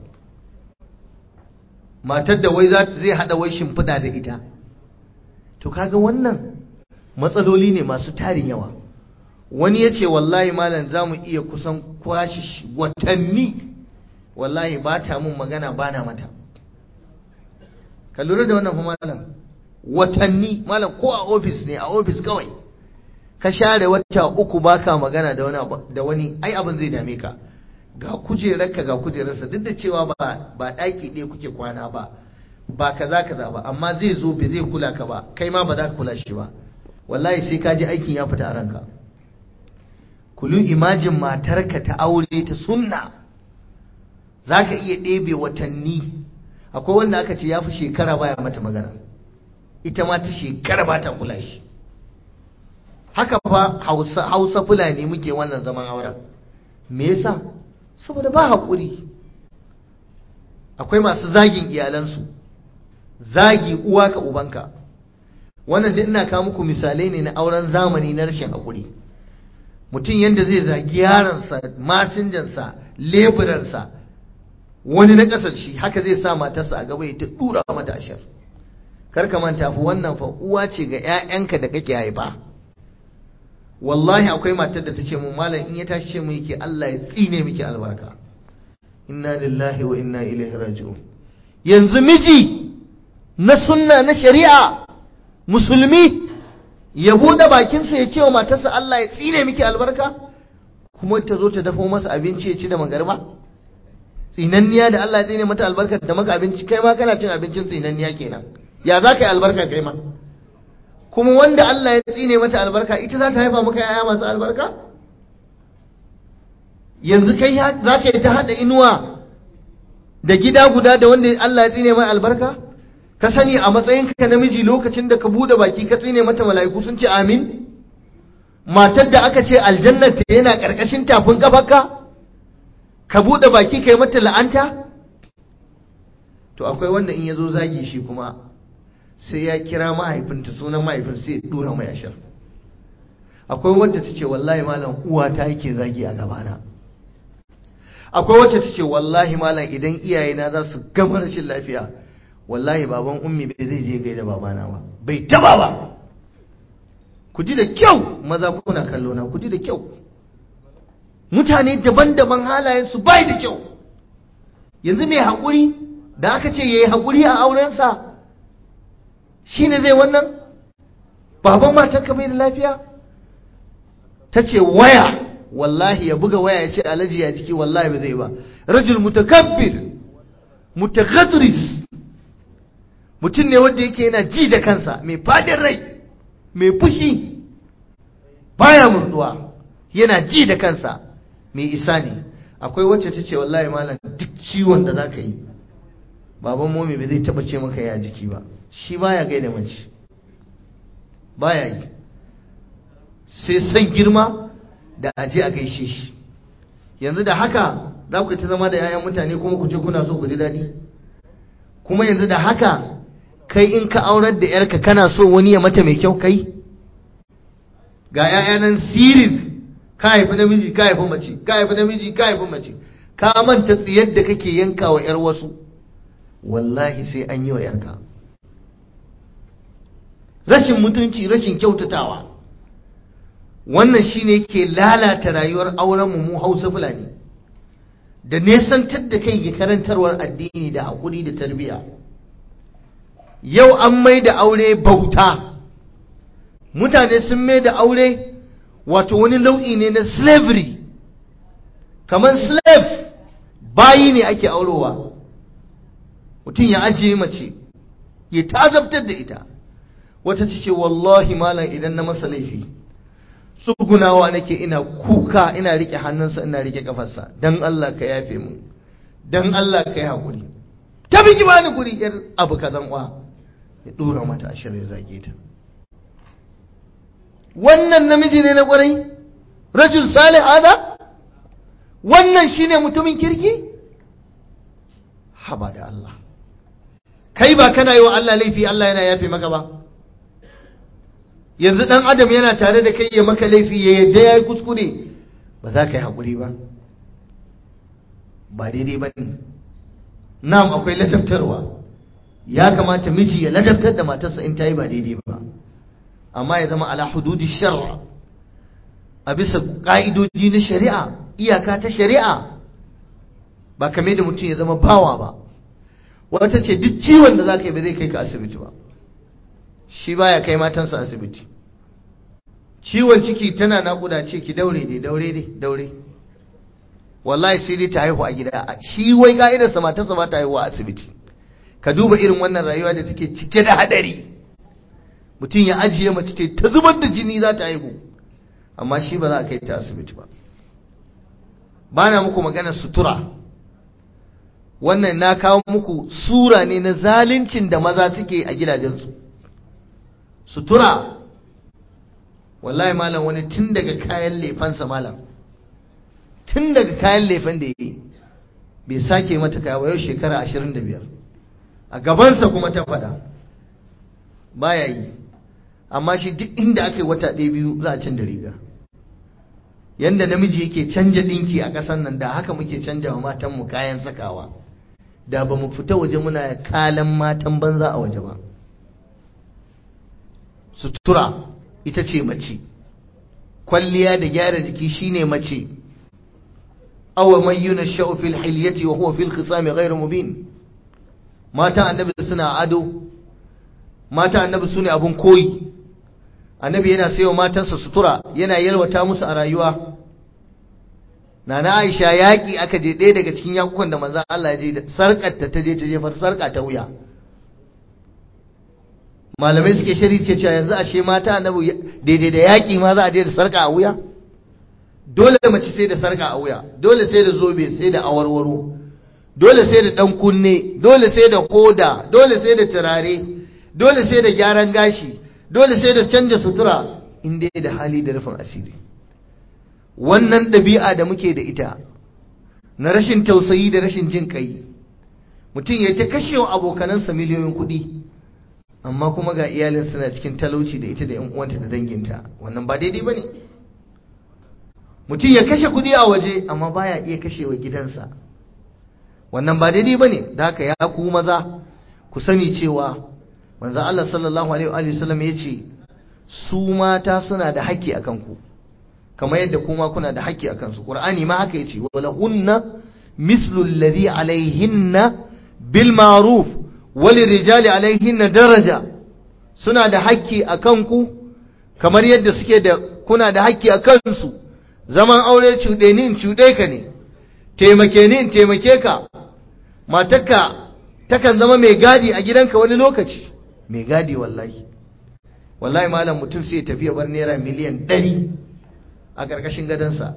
Matar da wai zai haɗa wai shimfiɗa da ita. To kaga wannan matsaloli ne masu tarin yawa. Wani ya ce wallahi malam za mu iya kusan kwashe watanni, wallahi ba ta mun magana ba na mata. Ka lura da wannan kuma malam, watanni malam, ko a ofis ne, a ofis kawai ka share wata uku baka magana da wani, ai abin zai dame ka. Ga kujerarka ga kujerarsa, duk da cewa ba ɗaki ɗaya kuke kwana ba kaza ba, amma zai zo bai zai kula ka ba, kai ma ba za ka kula shi ba. Wallahi sai ka ji aikin ya fita a ranka. Kulu imajin matarka ta aure ta sunna, za ka iya ɗebe watanni. Akwai wanda aka ce ya fi shekara baya mata magana, ita ma ta shekara ba ta kula shi. haka fa hausa fulani muke wannan zaman auren. Me yasa? Saboda ba haƙuri. Akwai masu zagin iyalansu, zagi uwa ka ubanka. Wannan duk ina kawo muku misalai ne na auren zamani na rashin haƙuri. Mutum yadda zai zagi yaransa, masinjansa, leburansa, wani na ƙasar shi, haka zai sa matarsa a gaba ya ta ɗura mata ashar. Kar ka manta fa wannan fa uwa ce ga 'ya'yanka da kake haifa. Wallahi akwai matar da ta ce mun malam in ya tashi ce mu yake Allah ya tsine miki albarka. Inna lillahi wa inna ilaihi raji'un. Yanzu miji na sunna na shari'a musulmi ya bude bakinsa ya ce wa matarsa Allah ya tsine miki albarka, kuma ta zo ta dafo masa abinci ya ci da magarba. Tsinanniya da Allah ya tsine mata albarka da maka abinci, kai ma kana cin abincin tsinanniya kenan. Ya za ka yi albarka kai ma? Kuma wanda Allah ya tsine mata albarka ita za ta haifa maka yaya masu albarka? Yanzu kai za ka yi ta haɗa inuwa da gida guda da wanda Allah ya tsine mai albarka? Ka sani a matsayinka namiji lokacin da ka bude baki ka tsine mata mala'iku sun ce amin? Matar da aka ce aljannata yana ƙarƙashin tafin ƙafarka ka bude baki kai mata la'anta? To akwai wanda in ya zo zagi shi kuma sai ya kira mahaifinta, sunan mahaifin sai ya dura mai ashar. Akwai wadda ta ce wallahi malam uwa ta yake zagi a gabana. Akwai wacce ta ce wallahi malam idan iyayena za su gama rashin lafiya wallahi baban ummi bai zai je gaida babana ba, bai taba ba. Ku ji da kyau maza kuna kallo na, ku ji da kyau. Mutane daban-daban halayensu bai da kyau. Yanzu mai haƙuri da aka ce yayi haƙuri a aurensa shine zai wannan? Baban matarka bai da lafiya? Ta ce waya, wallahi ya buga waya ya ce alaji ya jiki, wallahi ba zai ba. Rajul mutakabbir mutaghadris, mutum ne wanda yake yana ji da kansa, mai fadin rai, mai fushi, baya murduwa, yana ji da kansa, mai isa ne. Akwai wacce ta ce wallahi malam duk ciwon da za ka yi baban momi bai zai taba ce maka ya jiki ba, shi baya gaida mace, baya yi, sai san girma da aje a gaishe shi. Yanzu da haka za ku ta zama da 'ya'yan mutane kuma ku ce kuna so ku ji daɗi? Kuma yanzu da haka kai in ka aurar da 'yarka kana so wani ya mata mai kyau? Kai ga 'ya'ya nan series, ka haifi namiji ka haifi mace, ka haifi namiji ka haifi mace, ka manta tsiyar da kake yanka wa 'yar wasu. Wallahi sai an yi wa 'yarka. Rashin mutunci, rashin kyautatawa, wannan shine yake lalata rayuwar auren mu Hausa Fulani, da nesantar da kai ga karantarwar addini da hakuri da tarbiyya. Yau an mai da aure bauta, mutane sun mai da aure wato wani nau'i ne na slavery, kamar slaves, bayi ne ake aurowa. Mutum ya ajiye mace ya tazabtar da ita. Wata ce wallahi malam idan na masa laifi tsugunawa nake ina kuka, ina rike hannunsa ina rike kafarsa, dan Allah ka yafe mu, dan Allah ka yi hakuri, ta biki bani guri yar abu kazan kwa, ya dora mata ashir ya zage ta. Wannan namiji ne na kwarai? Rajul salih hada? Wannan shine mutumin kirki? Haba da Allah, kai ba kana yi wa Allah laifi Allah yana yafe maka ba? Yanzu dan adam yana tare da kai ya maka laifi ya yadda ya yi kuskure, ba za ka yi haƙuri ba? Ba daidai ba ne. Na'am, akwai ladabtarwa, ya kamata miji ya ladabtar da matarsa in ta yi ba daidai ba, amma ya zama ala hududi shar'a, a bisa ƙa'idoji na shari'a, iyaka ta shari'a, ba kame da mutum ya zama bawa ba. Wata ce duk ciwon da za ka yi ba zai kai ka asibiti ba, shi baya kai matansa asibiti. Ciwon ciki tana naƙuda ce ki daure dai, daure dai, daure, wallahi sai dai ta haihu a gida. Shi wai ka'idarsa matarsa ba ta haihu a asibiti. Ka duba irin wannan rayuwa da take cike da hadari. Mutum ya ajiye mace ta zubar da jini za ta haihu, amma shi ba za a kai ta asibiti ba. Ba na muku magana sutura, wannan na kawo muku sura ne na zaluncin da maza suke a gidajensu. Sutura wallahi malam wani tun daga kayan lefansa malam, tun daga kayan lefen da yi bai sake mata kaya ba, yau shekara 25 a gabansa kuma ta faɗa baya yi. Amma shi duk inda aka yi wata 1-2 za a canza riga. Yanda namiji yake canja dinki a ƙasar nan, da haka muke canja wa matanmu kayan sakawa, da ba mu fita waje muna kalan matan banza a waje ba. Sutura ita ce mace, kwalliya da gyara jiki shine mace. aw man yunashu fil hilyati wa huwa fil khisami ghayr mubin. Mata annabi suna ado, mata annabi sune abun koyi. Annabi yana sayo matansa sutura, yana yalwata musu a rayuwa. Nana Aisha yaki aka je, ɗaya daga cikin yakukan da manzon Allah ya je, da sarkar ta je ta jefar sarka ta wuya. Malamai suke shari ke cewa yanzu ashe mata annabi daidai da yaki ma za a je da sarka a wuya. Dole mace sai da sarka a wuya, dole sai da zobe, sai da awarwaro, dole sai da dan kunne, dole sai da koda, dole sai da turare, dole sai da gyaran gashi, dole sai da canja sutura, in dai da hali da rufin asiri. Wannan ɗabi'a da muke da ita na rashin tausayi da rashin jin kai, mutum ya ta kashe wa abokanansa miliyoyin kuɗi, amma kuma ga iyalin suna cikin talauci da ita da ƴan uwanta da danginta. Wannan ba daidai bane. Mutum ya kashe kuɗi a waje amma baya iya kashewa gidansa. Wannan ba daidai bane. Da haka ya ku maza ku sani cewa manzo Allah sallallahu alaihi wa sallam yace su mata suna da haƙƙi akan ku, kamar yadda kuma kuna da haƙƙi akan su. Qur'ani ma haka yace, walahunna mislu alladhi alaihinna bil ma'ruf walirijali alaihinna daraja. Suna da haƙƙi akan ku kamar yadda suke da kuna da haƙƙi akan su. Zaman aure cuɗe ni in cuɗe ka ne, taimake ni in taimake ka. Matarka takan zama mai gadi a gidanka wani lokaci, mai gadi wallahi. Wallahi malam, mutum sai ya tafi ya bar naira miliyan 100 a ƙarƙashin gadonsa,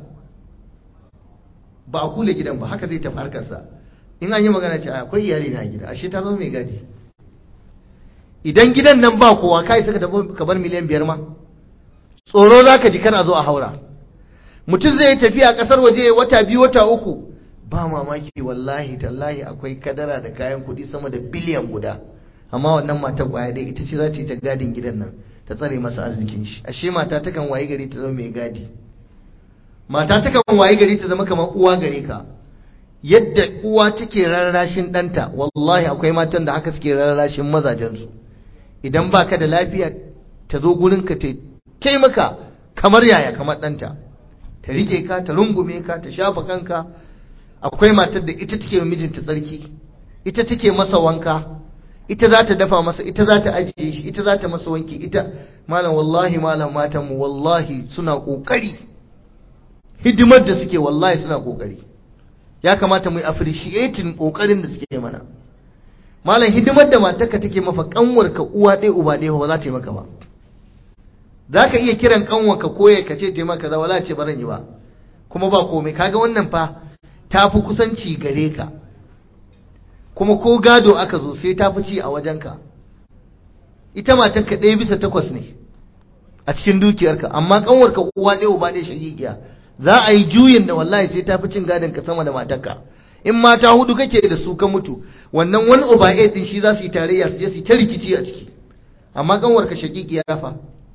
ba a kula gidan ba, haka zai tafi harkarsa. In an yi magana ce akwai iyali na gida, ashe ta zama mai gadi. Idan gidan nan ba kowa, kai saka tafi ka bar miliyan 5 ma, tsoro za ka ji kar a zo a haura. Mutum zai tafi a ƙasar waje wata 2 wata 3, ba mamaki wallahi tallahi akwai kadara da kayan kuɗi sama da biliyan guda, amma wannan matar kwaya dai ita ce za ta yi ta gadin gidan nan, ta tsare masa arzikin shi. Ashe mata takan wayi gari ta zama mai gadi. Mata takan wayi gari ta zama kamar uwa gare ka. Yadda uwa take rarrashin ɗanta, wallahi akwai matan da haka suke rarrashin mazajensu. Idan baka da lafiya ta zo gurinka ta taimaka kamar yaya, kamar ɗanta, ta rike ka, ta rungume ka, ta shafa kanka. Akwai matar da ita take mijinta tsarki, ita take masa wanka, ita za ta dafa masa, ita za ta ajiye shi, ita za ta masa wanki. Ita malam, wallahi malam, matanmu wallahi suna kokari, hidimar da suke wallahi suna kokari. Ya kamata mu yi appreciating kokarin da suke mana. Malam, hidimar da matarka take maka, kanwarka uwa ɗaya uba ɗaya ba za ta yi maka ba. Za ka iya kiran kanwarka koye ka ce taimaka kaza, wala ce baran yi ba, kuma ba komai. Kaga wannan fa ta fi kusanci gare ka, kuma ko gado aka zo sai ta fi ci a wajenka. Ita matarka 1/8 ne a cikin dukiyarka, amma kanwarka uwa ɗaya uba ɗaya shagigiya, za a yi juyin da wallahi sai ta fi cin gadon ka sama da matarka. In mata 4 kake da su ka mutu, wannan 1/8 din shi za su yi tarayya su je su ta rikici a ciki. Amma kanwarka shagigiya fa,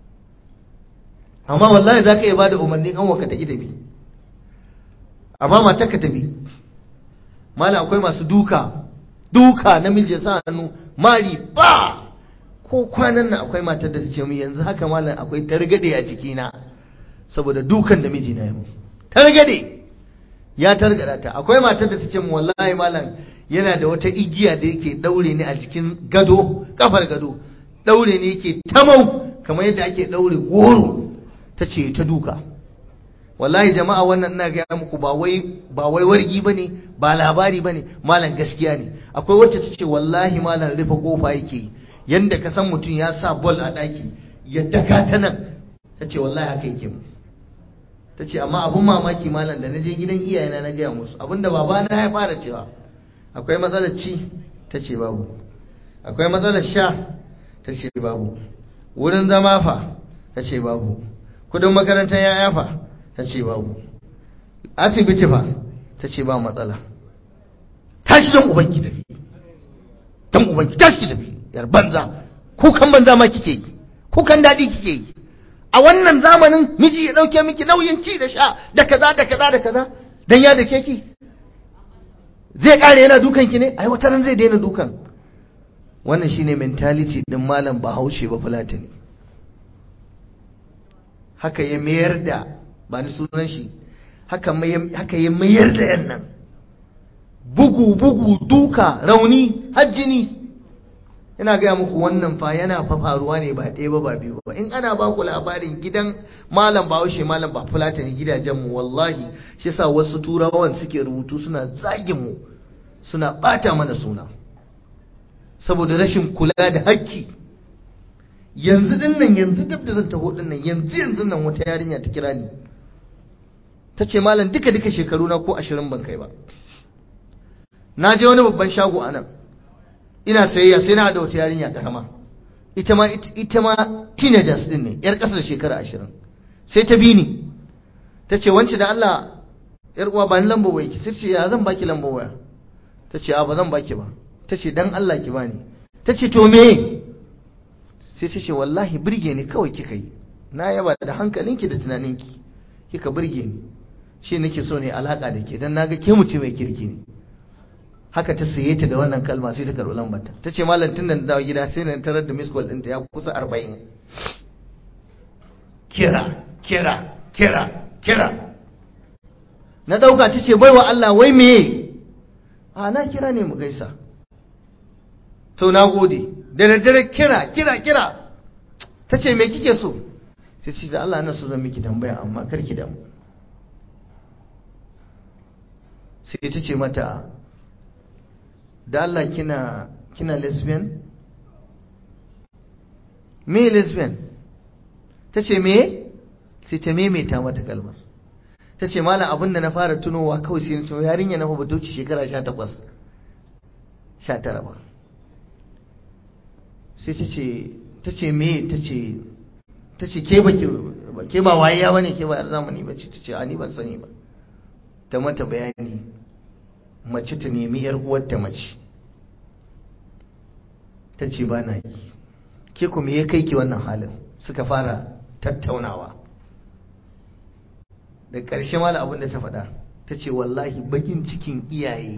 amma wallahi za ka iya ba da umarni kanwarka ta ƙi, amma matarka ta bi. Malam, akwai masu duka namiji ya sa hannu mari ba. Ko kwanan nan akwai matar da ta ce mu yanzu haka malam akwai targade a jikina saboda dukan da miji na yi mu. Targade ya targada ta. Akwai matar da ta ce mu wallahi malam yana da wata igiya da yake daure ni a jikin gado, kafar gado, daure ni yake tamau kamar yadda ake daure goro. Ta ce ta duka. Wallahi jama'a, wannan ina gaya muku ba wai wargi bane, ba labari bane, malam gaskiya ne. Akwai wacce ta ce wallahi malam rufe kofa yake, yanda ka san mutum ya sa bol a daki ya daka ta nan. Ta ce wallahi haka yake mu. Ta ce amma abun mamaki malam, da na je gidan iyayena na gaya musu abinda babana ya fara cewa, akwai matsalar ci? Ta ce babu. Akwai matsalar sha? Ta ce babu. Wurin zama fa? Ta ce babu. kudin makarantar yaya fa ta ce babu, asibiti fa ta ce ba matsala. Tashi don ubanki tafi, don ubanki tashi tafi, yar banza, kukan banza ma kike yi, kukan daɗi kike yi. A wannan zamanin miji ya ɗauke miki nauyin ci da sha da kaza da kaza da kaza dan ya da keki, zai ƙare yana dukan ki ne? Ai wata ran zai daina dukan. Wannan shine mentality din malam Bahaushe ba Fulatani. Haka ya mayar da, ba ni sunan shi, haka ya mayar da yan nan, bugu duka rauni hajjini. Ina gaya muku wannan fa yana faruwa ne ba ɗaya ba biyu ba. In ana ba ku labarin gidan malam Bahaushe malam ba Fulatani gidajen mu, wallahi shi yasa wasu turawan suke rubutu suna zagin mu, suna bata mana suna saboda rashin kula da haƙƙi. Yanzu dab da zan taho din nan, yanzu nan wata yarinya ta kira ni ta ce malam duka shekaru na ko 20 ban kai ba, na je wani babban shago a nan ina sayayya sai na hada wata yarinya karama, ita ma teenagers din ne, yar ƙasa da shekara 20. sai ta bi ni ta ce wance da Allah yar uwa ba ni lamba waya ki. sai ce ya zan baki lamba waya? ta ce a ba zan baki ba. ta ce dan Allah ki bani. ta ce to me? sai ta ce wallahi burge ni kawai kika yi, na yaba da hankalinki da tunaninki, kika burge ni, shi nake so ne alaka da ke dan naga ke mutum mai kirki ne. Haka ta saye ta da wannan kalma sai ta karɓi lambarta. ta ce malam tun da na dawo gida sai na tarar da miss call ɗinta ya kusa 40. kira na ɗauka. ta ce baiwa Allah wai me? a na kira ne mu gaisa. to na gode. da daddare kira ta ce me kike so? sai ce da Allah na so zan miki tambaya amma karki damu. sai ta ce mata da Allah kina lesbian? me lesbian? ta ce me? sai ta maimaita mata kalmar. ta ce malam abinda na fara tunowa kawai sai na tuno yarinya na ba ta wuce shekara 18 19 ba. sai ta ce me? ta ce ke ba wayya bane, ke ba yar zamani ba ce? ta ce a ni ban sani ba. ta mata bayani, mace ta nemi yar uwarta mace. ta ce ba na yi. ke kuma ya kai ki wannan halin? suka fara tattaunawa. da ƙarshe mala abin da ta faɗa, ta ce wallahi bakin cikin iyaye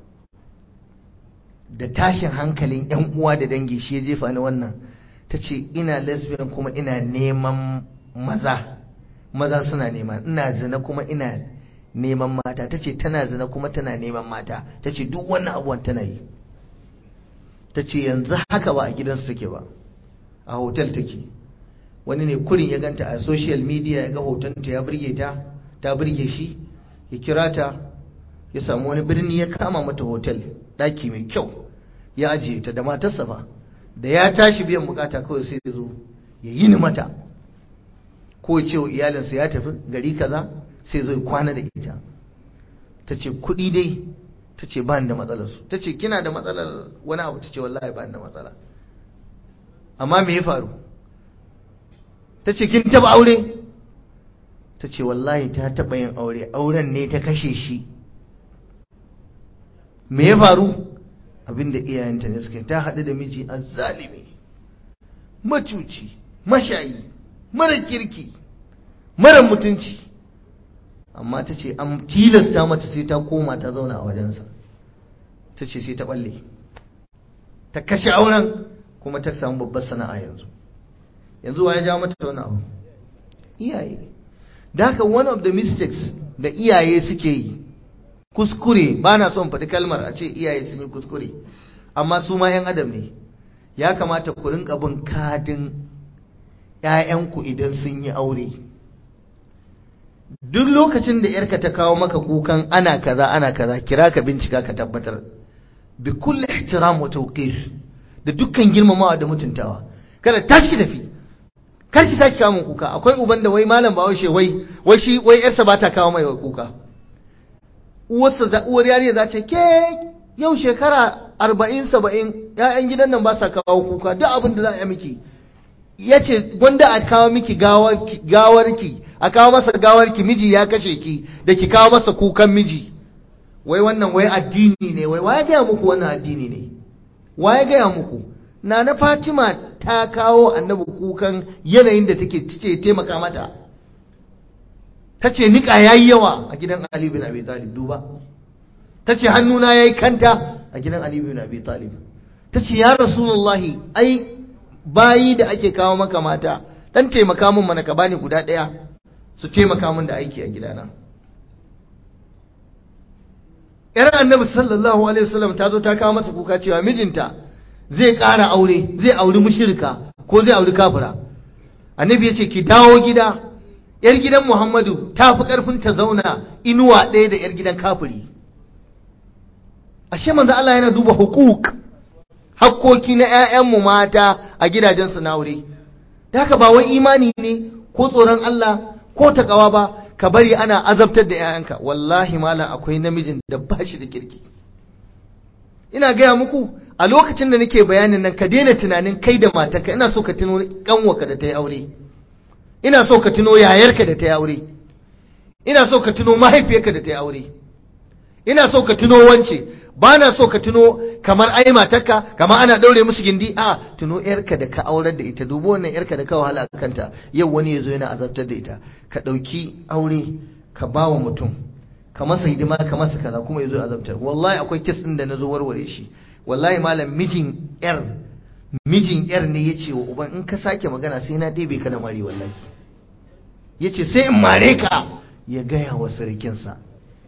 da tashin hankalin yan uwa da dangi shi ya jefa ni wannan. ta ce ina lesbian kuma ina neman maza suna nema, ina zina kuma ina neman mata. ta ce tana zina kuma tana neman mata. ta ce duk wannan abuwan tana yi. ta ce yanzu haka ba a gidansu take ba, a hotel take. wani ne kurin ya ganta a social media, ya ga hotonta ya burge ta burge shi, ya kira ta, ya samu wani birni ya kama mata hotel, daki mai kyau, ya ajiye ta da matarsa ba. da ya tashi biyan bukata kawai sai ya zo ya yi ni mata, ko ya ce wa iyalinsa ya tafi gari kaza, sai zo ya kwana da ita. ta ce kuɗi dai, ta ce ba ni da matsalar su. ta ce kina da matsalar wani abu? ta ce wallahi ba ni da matsala. amma me ya faru? ta ce kin taba aure? ta ce wallahi ta taba yin aure, auren ne ta kashe shi. me ya faru? abinda iyayenta ne suka, ta haɗu da miji azzalimi, macuci, mashayi, mara kirki, mara mutunci. amma ta ce an tilasta mata sai ta koma ta zauna a wajensa. ta ce sai ta balle, ta kashe auren, kuma ta samu babbar sana'a yanzu wa ya ja mata wani abu? iyaye. da haka one of the mistakes da iyaye suke yi, kuskure, ba na son faɗi kalmar a ce iyaye sun yi kuskure, amma su ma 'yan adam ne. ya kamata ku rinka bin kadin 'ya'yanku idan sun yi aure. duk lokacin da 'yarka ta kawo maka kukan ana kaza, kira ka bincika ka tabbatar, bi kulli ihtiram wa tawqir, da dukkan girmamawa da mutuntawa. kada tashi tafi, kar ki saki kawo kuka. akwai uban da wai malam Bahaushe wai yarsa ba ta kawo mai kuka. uwar yariya za ce ke yau shekara 40-70 ƴaƴan gidan nan ba sa kawo kuka, duk abin da za a yi miki yace gwanda a kawo miki gawarki a kawo masa gawarki miji ya kashe ki da ki kawo masa kukan miji. Wai wannan wai addini ne, wai waye gaya muku wannan addini ne? Waye gaya muku? Nana Fatima ta kawo annabi kukan yanayin da take taimaka mata. Tace nika yayi yawa a gidan Ali bin Abi Talib, duba. Tace hannuna yayi kanta a gidan Ali bin Abi Talib. Tace ya Rasulullahi, ai bayi da ake kawo maka mata, dan taimaka mun mana ka bani guda daya su taimaka mun da aiki a gidana. Yar annabi sallallahu alaihi wasallam ta zo ta kawo masa kuka cewa mijinta zai ƙara aure, zai auri mushrika ko zai auri kafira. Annabi ya ce ki dawo gida, yar gidan Muhammadu ta fi ƙarfin ta zauna inuwa ɗaya da yar gidan kafiri. Ashe manzo Allah yana duba hukuk, hakkoki na ƴaƴanmu mata a gidajensu na aure. Da haka ba wai imani ne ko tsoron Allah ko takawa ba ka bari ana azabtar da ƴaƴanka. Wallahi malam akwai namijin da ba shi da kirki. Ina gaya muku a lokacin da nake bayanin nan ka daina tunanin kai da matarka, ina so ka tuno kanwarka da ta yi aure, ina so ka tuno yayarka da ta yi aure, ina so ka tuno mahaifiyarka da ta yi aure, ina so ka tuno wance, ba na so ka tuno kamar ai matarka kamar ana daure musu gindi. A tuno yarka da ka aurar da ita, dubo wannan yarka da ka wahala kanta, yau wani yazo yana azabtar da ita. Ka dauki aure ka bawa mutum, ka masa hidima, ka masa kaza, kuma yazo azabtar. Wallahi akwai kes din da nazo warware shi. Wallahi malam mijin yar ne yace wa uban, in ka sake magana sai na ɗebe ka da mari. Wallahi yace sai in mare ka, ya gaya wa sarkinsa.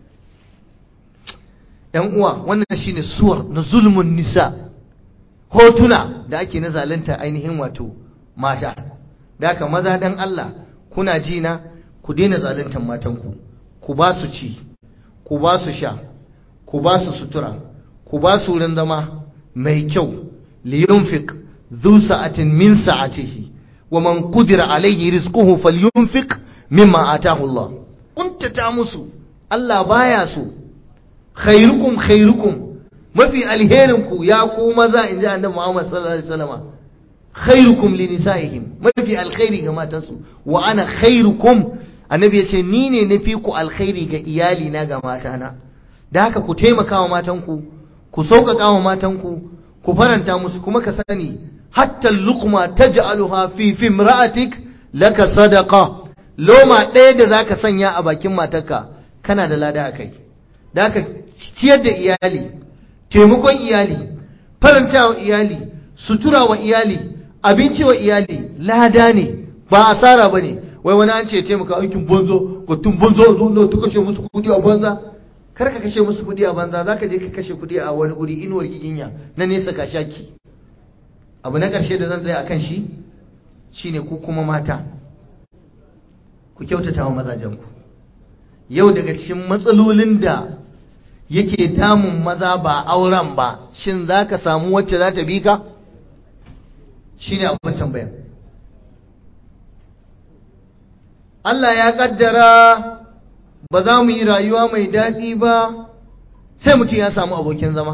‘Yan uwa, wannan shine suwar na zulmun nisa, hotuna da ake na zalunta ainihin wato mata. Da haka maza dan Allah, kuna ji na, ku daina zaluntar matanku, ku ba su ci, ku ba su sha, ku ba su sutura, ku ba su wurin zama mai kyau. Liyunfiq dhu sa'atin min sa'atihi wa man qudira alayhi rizquhu falyunfiq mimma ataahu Allah. Kuntata musu, Allah baya so. Khairukum mafi alherinku ya ku maza, inji annabi Muhammad sallallahu alaihi wasallam, khairukum li nisaihim, mafi alkhairi ga matansu. Wa ana khairukum, annabi yace ni ne nafi ku alkhairi ga iyali na, ga matana. Da haka ku taimaka wa matanku, ku sauƙaƙa wa matanku, ku faranta musu. Kuma ka sani hatta luqma taj'aluha fi imra'atik laka sadaqa, loma ɗaya da zaka sanya a bakin matarka kana da lada akai. Da haka ciyar da iyali, taimakon iyali, faranta wa iyali, sutura wa iyali, abinci wa iyali lada ne, ba asara ba ne. Wai wani an ce taimaka aikin banzo, gotun banzo zo ta kashe musu kudi a banza. Kar ka kashe musu kudi a banza, za ka je ka kashe kudi a wani guri inuwar giginya na nesa ka shaki. Abu na ƙarshe da zan tsaya akan shi shine ku kuma mata, ku kyautata wa mazajenku. Yau daga cikin matsalolin da yake damun maza ba auren ba, shin za ka samu wacce za ta bi ka? Shi ne abin tambaya. Allah ya kaddara ba za mu yi rayuwa mai daɗi ba sai mutum ya samu abokin zama.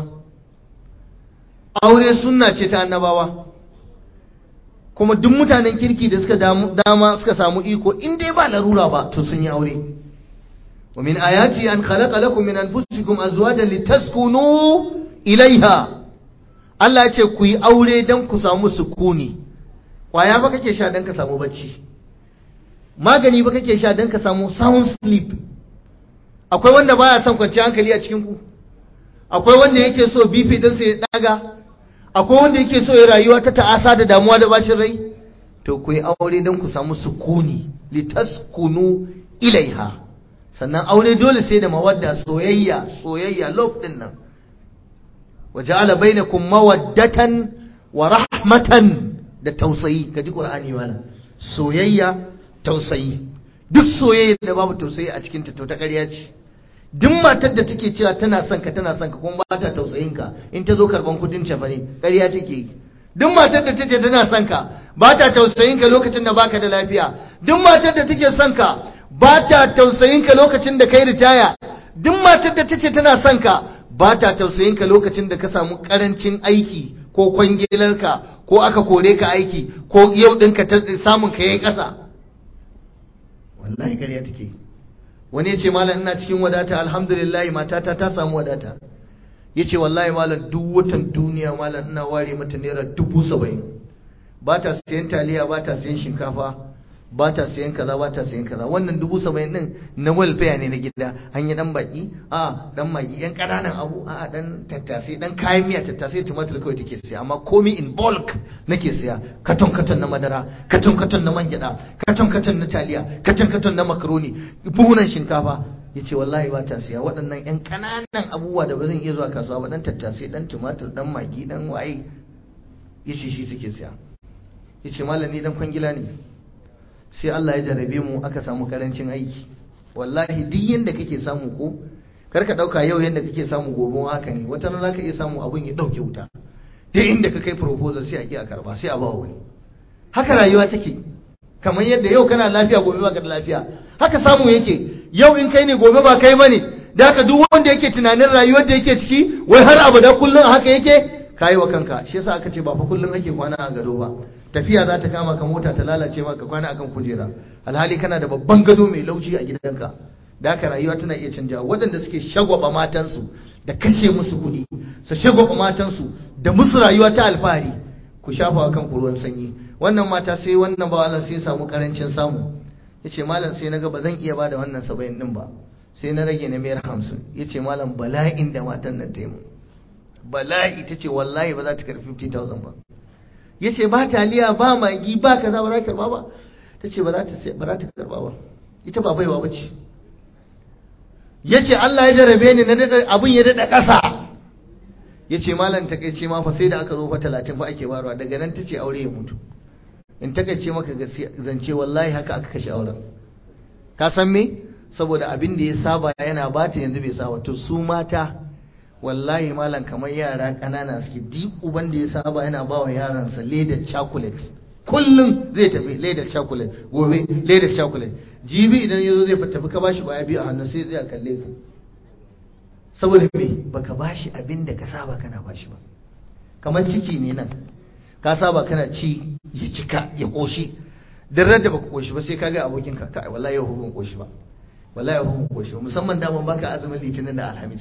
Aure sunna ce ta annabawa, kuma duk mutanen kirki da suka dama suka samu iko, in dai ba larura ba to sun yi aure. ومن آياته أن خلق لكم من أنفسكم أزواجا لتسكنوا إليها. Allah ya ce ku yi aure don ku samu sukuni. Kwaya ba kake sha don ka samu bacci, magani ba kake sha don ka samu sound sleep. Akwai wanda baya son kwanciyar hankali a cikin ku? Akwai wanda yake so BP din sa ya daga? Akwai wanda yake so ya rayuwa ta ta'asa da damuwa da bacin rai? To ku yi aure don ku samu sukuni, litaskunu ilaiha. Sannan aure dole sai da mawadda, soyayya love din nan. waja'ala bainakum mawaddatan wa rahmatan, da tausayi. Kaji Qur'ani wala, soyayya, tausayi. Duk soyayya da babu tausayi a cikin ta to ta ƙarya ce. Duk matar da take cewa tana son ka kuma ba ta tausayin ka, in ta zo karban kudin ta bane ƙarya take yi. Duk matar da take tana son ka ba ta tausayin ka lokacin da baka da lafiya. Duk matar da take son ka ba ta tausayin ka lokacin da kai ritaya. Duk matar da take tana son ka ba ta tausayin ka lokacin da ka samu karancin aiki ko kwangilarka ko aka kore ka aiki ko yau ɗinka samun ka yayi ƙasa. Wallahi ƙarya take. Wani ya ce malam ina cikin wadata alhamdulillah matata ta samu wadata. Ya ce wallahi malam duk watan duniya malam ina ware mata naira 70,000. Ba ta sayan taliya, ba ta sayan shinkafa, ba ta sayan kaza, ba ta sayan kaza. Wannan 70,000 din na welfare ne na gida. An yi dan baki, dan magi, yan ƙananan abu, dan tattasai, dan kayan miya, tattasai, tumatir kawai take siya. Amma komi in bulk nake siya. Katon na madara, katon na man gyada, katon na taliya, katon na makaroni, buhunan shinkafa. Yace wallahi ba ta siya waɗannan yan ƙananan abubuwa da ba zan iya zuwa kasuwa ba, dan tattasai, dan tumatir, dan magi, dan waye. Yace shi suke siya. Yace malam ni dan kwangila ne. Sai Allah ya jarabe mu aka samu karancin aiki. Wallahi duk yanda kake samu ko karka dauka yau yanda kake samu gobe haka ne. Wata ran zaka iya samu abun ya dauke wuta. Duk inda ka kai proposal sai a ki a karba, sai a ba wani. Haka rayuwa take. Kamar yadda yau kana lafiya gobe baka da lafiya. Haka samu yake. Yau in kai ne gobe ba kai bane. Da haka duk wanda yake tunanin rayuwar da yake ciki wai har abada kullun haka yake kai wa kanka. Shi yasa aka ce ba fa kullun ake kwana a gado ba. Tafiya za ta kama ka, mota ta lalace maka, kwana akan kujera, alhali kana da babban gado mai laushi a gidanka. Da haka rayuwa tana iya canjawa. Waɗanda suke shagwaba matansu da kashe musu kuɗi, su shagwaba matansu da musu rayuwa ta alfahari, ku shafa wa kanku ruwan sanyi. Wannan mata sai wannan ba Allah sai samu karancin samu. Yace malam sai naga ba zan iya bada wannan 70 din ba, sai na rage na mayar 50. Yace malam bala'in da matan nan ta yi mu, bala'i. Tace wallahi ba za ta karfi 50,000 ba. Yace ba taliya, ba magi, ba kaza, ba za ta karba ba. Tace ba za ta karba ba, ita ba baiwa bace. Yace Allah ya jarabe ni na dada abun ya dada kasa. Yace malam takeice ma fa sai da aka zo fa 30 fa ake barwa, daga nan tace aure ya mutu. In takeice maka zance wallahi haka aka kashe auren. Ka san me? Saboda abin da ya saba yana bata yanzu bai saba. To su mata wallahi malam kamar yara kanana suke. Duk uban da ya saba yana bawa yaransa ledar chocolate, kullum zai tafi ledar chocolate, gobe ledar chocolate, jibi idan yazo zai tafi ka bashi baya biyu a hannu sai zai kalle ka. Saboda me? Baka bashi abin da ka saba kana bashi ba. Kamar ciki ne nan, ka saba kana ci ya cika ya koshi, dan da baka koshi ba sai kaga abokinka kai wallahi yau ban koshi ba, wallahi yau ban koshi ba, musamman da ban baka azumin litinin da alhamis.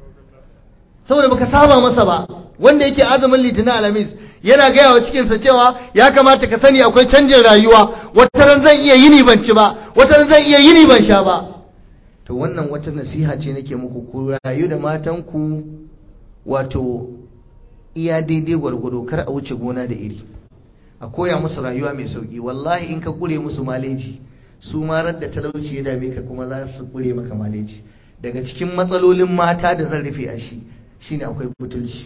Saboda baka saba masa ba. Wanda yake azumin litinin alhamis yana gaya wa cikinsa cewa ya kamata ka sani akwai canjin rayuwa, wata ran zan iya yini ban ci ba, wata ran zan iya yini ban sha ba. To wannan wata nasiha ce nake muku, ku rayu da matanku wato iya daidai gwargwado, kar a wuce gona da iri, a koya musu rayuwa mai sauki. Wallahi in ka kure musu maleji, su marar da talauci ya dame ka kuma za su kure maka maleji. Daga cikin matsalolin mata da zan rufe a shi shine akwai butulci.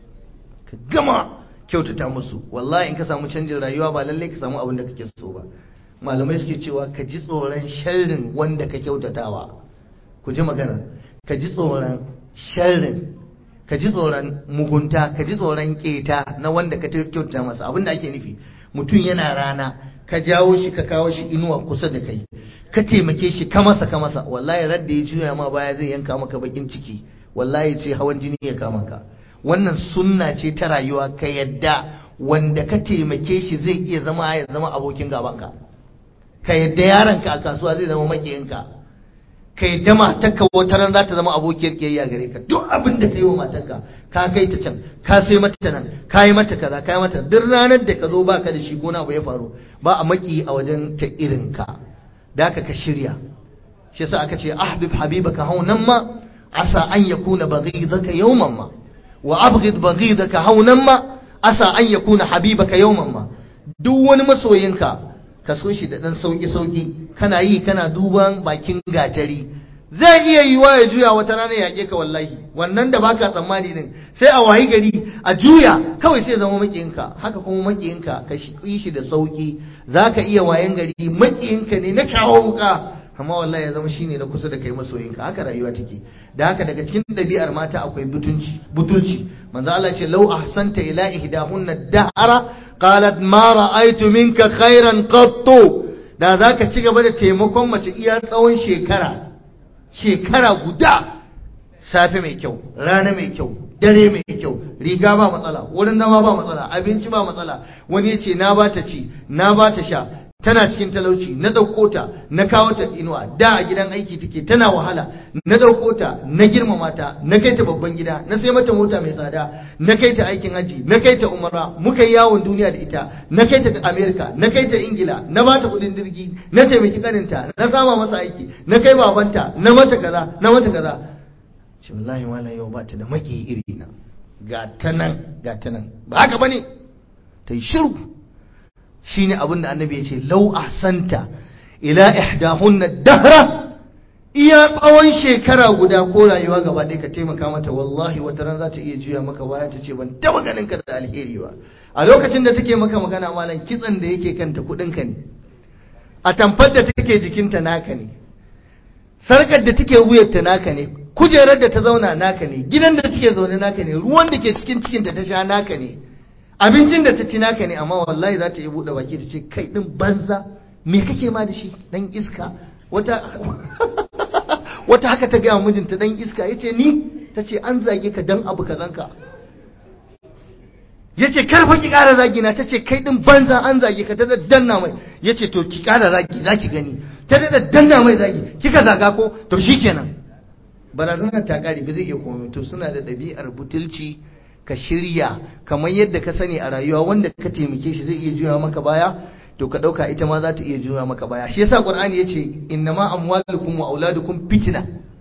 Ka gama kyautata musu, wallahi in ka samu canjin rayuwa ba lalle ka samu abin da kake so ba. Malamai suke cewa ka ji tsoron sharrin wanda ka kyautatawa. Ku ji magana, ka ji tsoron sharrin, ka ji tsoron mugunta, ka ji tsoron keta na wanda ka kyautata masa. Abin da ake nufi, mutum yana rana, ka jawo shi ka kawo shi inuwa kusa da kai, ka taimake shi ka masa, wallahi radda ya juya ma baya zai yanka maka bakin ciki, wallahi ce hawan jini ya kama ka. Wannan sunna ce ta rayuwa, ka yadda wanda ka taimake shi zai iya zama ya zama abokin gabanka, ka yadda yaranka a kasuwa zai zama makiyinka, ka yadda matarka wata ran za ta zama abokiyar kiyayya gare ka. Duk abin da ka yi wa matarka, ka kai ta can, ka sai mata nan, ka yi mata kaza, ka yi mata, duk ranar da ka zo baka da shi ko na abu ya faru, ba a maki a wajen ta irin ka. Da ka shirya. Shi yasa aka ce ahbib habibaka haunan ma asa an yakuna baghidaka yawman ma, wa abghid baghidaka haunan ma asa an yakuna habibaka yawman ma. Duk wani masoyinka ka so shi da dan sauki kana yi kana duban bakin gatari, zai iya yiwa ya juya wata rana ya yake ka. Wallahi wannan da baka tsammani din sai a wayi gari a juya kawai sai zama makiyinka. Haka kuma makiyinka ka yi shi da sauki, zaka iya wayan gari makiyinka ne na kawo wuka, amma wallahi ya zama shine na kusa da kai masoyinka. Haka rayuwa take. Da haka daga cikin dabi'ar mata akwai butulci. Manzo Allah ce law ahsanta ila ihdahunna dahara qalat ma ra'aytu minka khairan qattu. Da zaka ci gaba da taimakon mace iya tsawon shekara guda, safe mai kyau, rana mai kyau, dare mai kyau, riga ba matsala, wurin zama ba matsala, abinci ba matsala. Wani ya ce na ba ta ci, na ba ta sha, tana cikin talauci, na ɗauko ta, na kawo ta inuwa, da a gidan aiki take tana wahala, na ɗauko ta, na girmama ta, na kai ta babban gida, na sai mata mota mai tsada, na kai ta aikin hajji, na kai ta umara, muka yi yawon duniya da ita, na kai ta Amerika, na kai ta Ingila, na ba ta kuɗin jirgi, na taimaki kaninta, na sama masa aiki, na kai babanta, na mata kaza, na mata kaza. Ce wallahi wala yau ba ta da maki iri na, ga ta nan, ba haka bane, ta yi shiru. Shine abin da annabi ya ce lau ahsanta ila ihdahunna dahra, iya tsawon shekara guda ko rayuwa gaba ɗaya ka taimaka mata, wallahi wata ran za ta iya juya maka baya ta ce ban taɓa ganin ka da alheri ba. A lokacin da take maka magana malam, kitsan da yake kanta kuɗin ka ne, a tamfar da take jikinta naka ne, sarkar da take wuyarta naka ne, kujerar da ta zauna naka ne, gidan da take zaune naka ne, ruwan da ke cikin cikinta ta sha naka ne, abincin da ta ci naka ne. Amma wallahi za ta yi buɗe baki ta ce kai ɗin banza, me kake ma da shi ɗan iska. Wata haka ta gaya mijinta ɗan iska. Ya ce ni? Ta ce an zage ka dan abu kazanka. Ya ce karfa ki ƙara zagi na. Ta ce kai ɗin banza an zage ka. Ta danna mai. Ya ce to ki ƙara zagi za ki gani. Ta danna mai zagi, kika zaga ko to shikenan. Barazanar ta ƙare, ba zai iya komai. To suna da ɗabi'ar butulci. Ka shirya kamar yadda ka sani a rayuwa, wanda ka taimake shi zai iya juya maka baya, to ka dauka ita ma za ta iya juya maka baya. Shi yasa Qur'ani yace innama amwalukum wa auladukum fitna.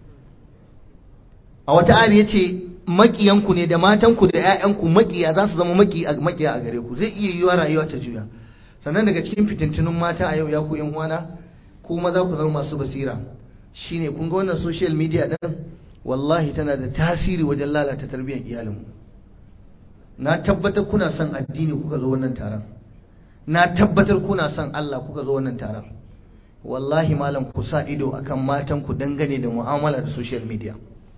A wata ayar yace makiyanku ne da matanku da ƴaƴanku makiya za su zama makiya a gare ku. Zai iya yiwa rayuwa ta juya. Sannan daga cikin fitintunun mata a yau ya ku ƴan uwana, ku maza ku zama masu basira. Shine kun ga wannan social media din, wallahi tana da tasiri wajen lalata tarbiyyar iyalinmu. Na tabbatar kuna son addini kuka zo wannan taron, na tabbatar kuna son Allah kuka zo wannan taron. Wallahi malam ku sa ido akan matan ku dangane da mu'amala da social media.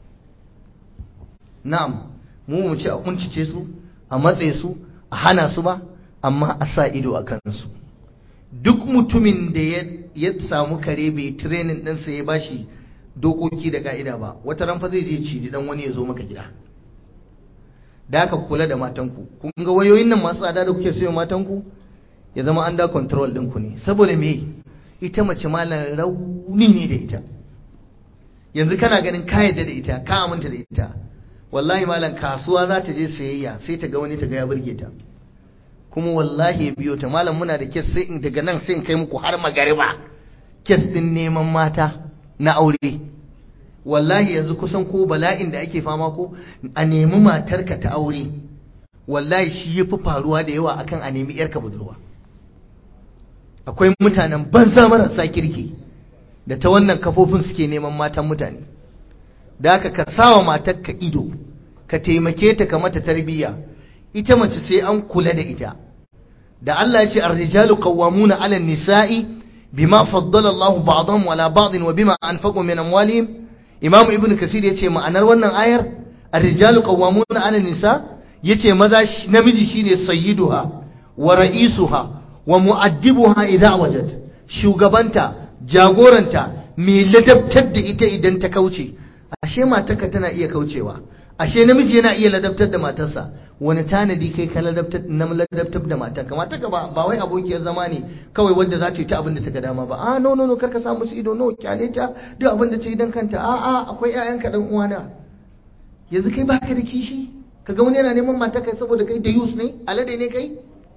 Na'am, mu ce a kuncice su, a matse su, a hana su ba, amma a sa ido akan su. Duk mutumin da ya samu kare bai training ɗinsa ya bashi dokoki da ka'ida ba, wata ran fa zai je ciji dan wani ya zo maka gida. Da aka kula da matanku. Kun ga wayoyin nan masu tsada da kuke sayo matanku, ya zama under control ɗinku ne. Saboda me? Ita mace malam rauni ne da ita. Yanzu kana ganin ka yadda da ita, ka aminta da ita, wallahi malam kasuwa za ta je sayayya sai ta ga wani ta ga ya burge ta, kuma wallahi ya biyo ta. Malam muna da kes, sai in daga nan sai in kai muku har magariba, kes din neman mata na aure. Wallahi yanzu kusan ko bala'in da ake fama ko a nemi matarka ta aure, wallahi shi yafi faruwa da yawa akan a nemi yarka budurwa. Akwai mutanen banza marasa kirki da ta wannan kafofin suke neman matan mutane. Da haka ka sawa matarka ido, ka taimake ta, ka mata tarbiyya. Ita mace sai an kula da ita. Da Allah ya ce ar-rijalu qawwamuna 'ala an-nisa'i bima faddala Allahu ba'dahum 'ala ba'din wa bima anfaqu min amwalihim. Imam Ibn Kasir yace ma'anar wannan ayar ar-rijalu qawwamuna 'ala an-nisa, yace maza namiji shine sayyiduha wa ra'isuha wa mu'addibuha idha wajad, shugabanta, jagoranta, mai ladabtar da ita idan ta kauce. Ashe matarka tana iya kaucewa, ashe namiji yana iya ladabtar da matarsa. Wani tanadi kai ka ladabtar da matarka? Matarka ba wai abokiyar zama ne kawai wanda za ta yi ta abin da ta ga dama ba. No kar ka samu su ido, no kyale ta duk abin da ta yi dan kanta. Akwai ƴaƴanka dan uwana. Yanzu kai baka da kishi, kaga wani yana neman matarka saboda kai da yus ne, alade ne kai.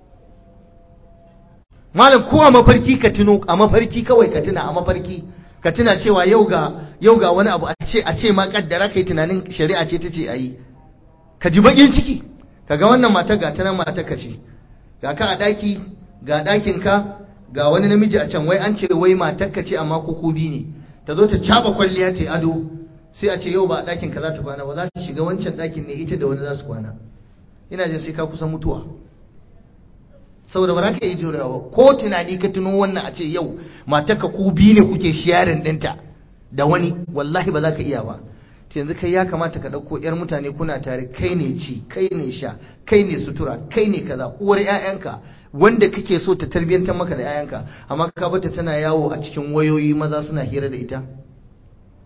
Malam ko a mafarki ka tuno, a mafarki kawai ka tuna, a mafarki ka tuna cewa yau ga wani abu a ce ma kaddara kai tunanin shari'a ce tace ayi, ka ji bakin ciki. Kaga wannan matar ga ta nan matar ka ce, ga ka a daki, ga dakin ka, ga wani namiji a can, wai an ce wai matar ka ce amma ko bi ne, ta zo ta caba kwalliya ta ado, sai a ce yau ba a dakin ka za ta kwana ba, za ta shiga wancan dakin ne ita da wani za su kwana. Ina jin sai ka kusa mutuwa, saboda ba za ka yi jurewa. Ko tunani ka tuno wannan a ce yau matarka ku biyu ne kuke sharing ɗinta da wani, wallahi ba za ka iya ba. Yanzu kai ya kamata ka ɗauko 'yar mutane kuna tare, kai ne ci, kai ne sha, kai ne sutura, kai ne kaza, uwar 'ya'yanka wanda kake so ta tarbiyyantar maka da 'ya'yanka, amma ka bata tana yawo a cikin wayoyi, maza suna hira da ita.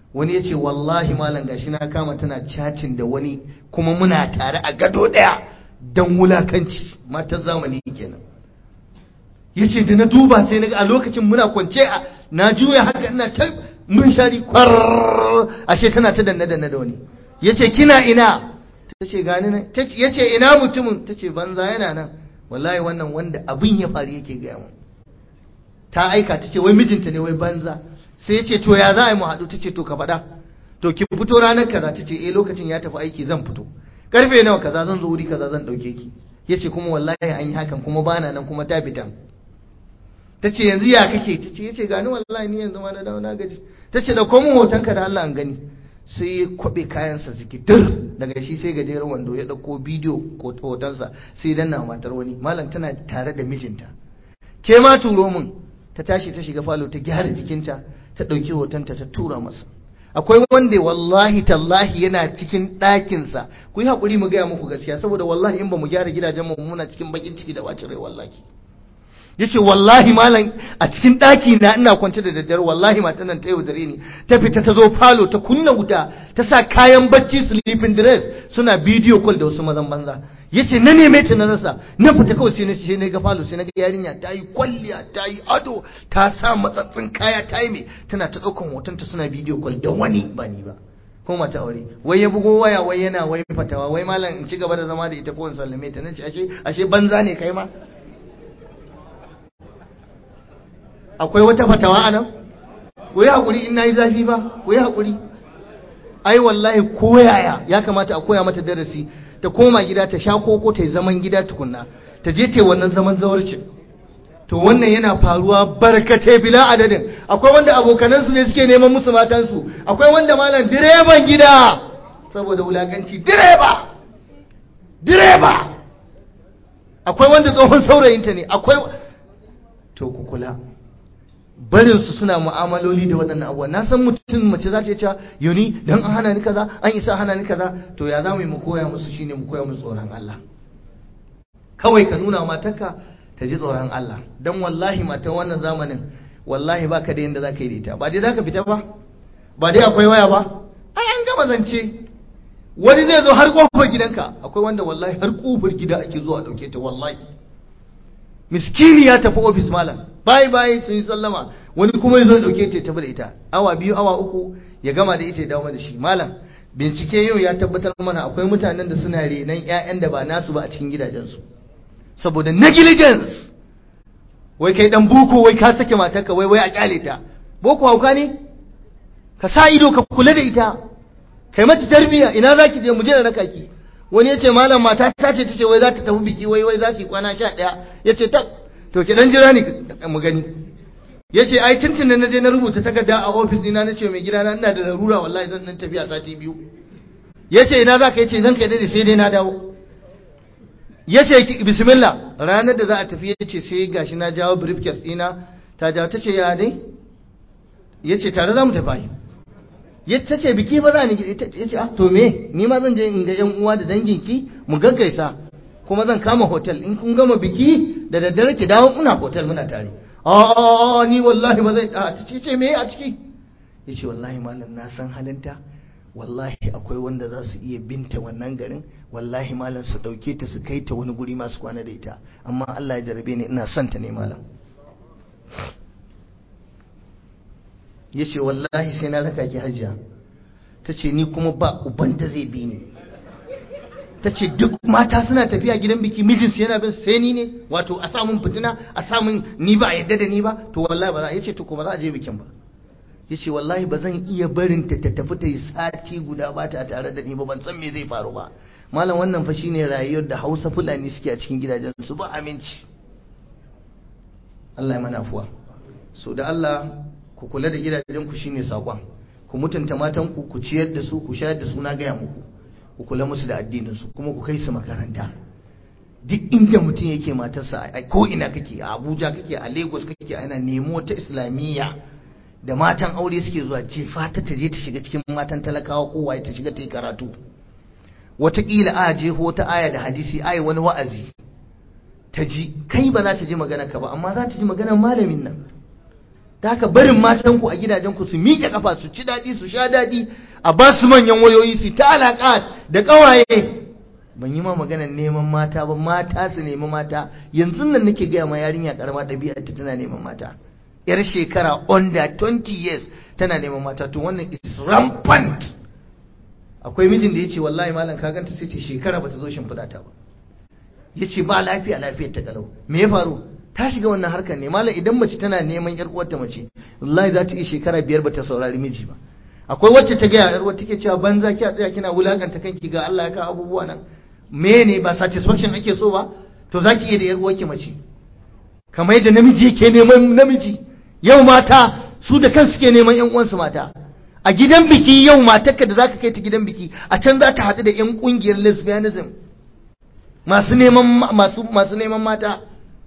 wani ya ce wallahi malam gashi na kama tana chatting da wani kuma muna tare a gado daya dan wulakanci, matar zamani kenan. yace da na duba sai naga a lokacin muna kwance na juya haka ina ta mun shari kwar, ashe tana ta danna da wani. yace kina ina? tace gani nan. yace ina mutumin? tace banza yana nan. wallahi wannan wanda abin ya faru yake ga mu. ta aika tace wai mijinta ne wai banza. sai yace to ya za a yi mu haɗu? tace to ka faɗa. to ki fito ranar kaza. tace lokacin ya tafi aiki zan fito. karfe nawa kaza zan zo wuri kaza zan dauke ki. yace kuma wallahi an yi hakan kuma bana nan kuma ta fita. tace yanzu ya kake? tace yace gani wallahi ni yanzu ma na dawo na gaji. tace da komun hotonka da Allah an gani. sai ya kwabe kayansa zikitir, daga shi sai gajeren wando, ya dauko bidiyo ko hotonsa sai danna matar wani. malam tana tare da mijinta. ke ma turo mun. ta tashi ta shiga falo ta gyara jikinta, ta dauki hotonta ta tura masa. akwai wanda wallahi tallahi yana cikin ɗakinsa. ku yi haƙuri mu gaya muku gaskiya, saboda wallahi in ba mu gyara gidajen mu muna cikin bakin ciki da bacin rai wallahi. yace wallahi malam a cikin daki na ina kwance da daddare, wallahi matan nan ta yaudare ni, ta fita ta zo falo ta kunna wuta, ta sa kayan bacci sleeping dress suna video call da wasu mazan banza. yace na neme ta na rasa, na fita kawai sai na ga falo, sai na ga yarinya ta yi kwalliya, ta yi ado, ta sa matsatsin kaya, ta yi me, tana ta daukan hotonta suna video call da wani ba ni ba, ko mata aure. wai ya bugo waya, wai yana wai fatawa, wai malam in ci gaba da zama da ita ko in sallame ta. nace ashe banza ne kai ma. akwai wata fatawa anan? ku yi haƙuri in nayi zafi ba, ku yi haƙuri. ai wallahi koyaya ya kamata a koya mata darasi, ta koma gida ta sha koko, ta yi zaman gida tukunna, ta je ta yi wannan zaman zawarcin. to wannan yana faruwa barkatai bila adadin. akwai wanda abokanansu ne suke neman musu matansu, akwai wanda malam direban gida saboda wulakanci, direba akwai wanda tsohon saurayinta ne, akwai. to ku kula, barinsu suna mu'amaloli da waɗannan abuwa. na san mutum mace za ta yi cewa yoni dan an hana ni kaza, an isa hana ni kaza. to ya za mu koya musu? shine mu koya musu tsoron Allah. kawai ka nuna matarka ta ji tsoron Allah, dan wallahi matan wannan zamanin wallahi baka da yanda zaka yi da ita. ba dai zaka fita ba dai akwai waya ba, ai an gama zance. wani zai zo har kofar gidanka. akwai wanda wallahi har kofar gida ake zuwa dauke ta. wallahi miskini ya tafi ofis malam, bai sun yi sallama, wani kuma ya zo dauke ta tafi da ita awa 2 awa 3 ya gama da ita ya dawo da shi. malam bincike yau ya tabbatar mana akwai mutanen da suna renan ƴaƴan da ba nasu ba a cikin gidajensu saboda negligence. wai kai dan boko, wai ka sake matarka, wai a kyale ta. boko hauka ne? ka sa ido ka kula da ita, kai mata tarbiya. ina zaki je? mu je da raka ki. wani yace malam mata ta ce tace wai za ta tafi biki, wai za su yi kwana 11. yace ta to ki dan jira ni mu gani. yace ai tuntun na je na rubuta takarda a office ina, nace mai gida na ina da larura wallahi zan dan tafiya sati 2. yace ina zaka? yace zan kai dai sai dai na dawo. yace bismillah. ranar da za a tafi yace sai gashi na jawo briefcase dina, ta jawo. tace ya dai? yace tare za mu tafi. yace ce biki ba za ni. yace to me, ni ma zan je in ga yan uwa da danginki mu gaggaisa, kuma zan kama hotel. in kun gama biki da daddare ki dawo, muna hotel muna tare. ni wallahi ba zai. ce me a ciki? yace wallahi malam na san halinta, wallahi akwai wanda za su iya binta wannan garin, wallahi malam su dauke ta su kai ta wani guri masu kwana da ita, amma Allah ya jarabe ni, ina son ta ne malam. yace wallahi sai na raka ki hajiya. tace ni kuma ba uban da zai bi ni. tace duk mata suna tafiya gidan biki mijinsu yana bin sai ni ne, wato a samun fitina, a samun ni ba a yadda da ni ba. to wallahi ba za. yace to kuma za a je bikin ba. yace wallahi ba zan iya barin ta tafi ta yi sati guda ba ta tare da ni ba, ban san me zai faru ba. malam wannan fa shine rayuwar da Hausa Fulani suke a cikin gidajen su, ba aminci. Allah ya mana afuwa. so da Allah ku kula da gidajen ku, shine sakon. ku mutunta matan ku, ku ciyar da su, ku shayar da su, na gaya muku. ku kula musu da addinin su, kuma ku kai su makaranta. duk inda mutum yake matarsa, a ko ina kake, a Abuja kake, a Lagos kake, ana nemo ta islamiyya da matan aure suke zuwa, jefa ta je ta shiga cikin matan talakawa, kowa ta shiga ta yi karatu. wataƙila a jeho ta aya da hadisi, ai wani wa'azi ta ji, kai ba za ta ji magana ka ba, amma za ta ji maganar malamin nan. da haka barin matanku a gidajenku su miƙe kafa su ci daɗi su sha daɗi a ba su manyan wayoyi su ta alaƙa da ƙawaye. Ban yi ma maganar neman mata ba, mata su nemi mata. Yanzu nan nake gaya ma yarinya karama ɗabi'ar ta tana neman mata, yar shekara under 20 years tana neman mata. To wannan is rampant. Akwai mijin da ya ce wallahi malam ka ganta sai ce shekara bata zo shimfiɗa ta ba, ya ce ba lafiya, lafiyar ta kalau. Me ya faru? Ta shiga wannan harkar ne malam. Idan mace tana neman yar uwarta mace, wallahi za ta iya shekara 5 bata saurari miji ba. Akwai wacce ta gaya yar uwar take cewa banza ki a tsaya kina wulakanta kanki ga Allah ya ka abubuwa nan. Me ne ba satisfaction ake so ba? To zaki iya da yar uwarki mace. Kamar yadda namiji yake neman namiji, yau mata su da kansu ke neman yan uwansu mata. A gidan biki yau matarka da zaka kai ta gidan biki, a can za ta haɗu da yan kungiyar lesbianism masu neman mata.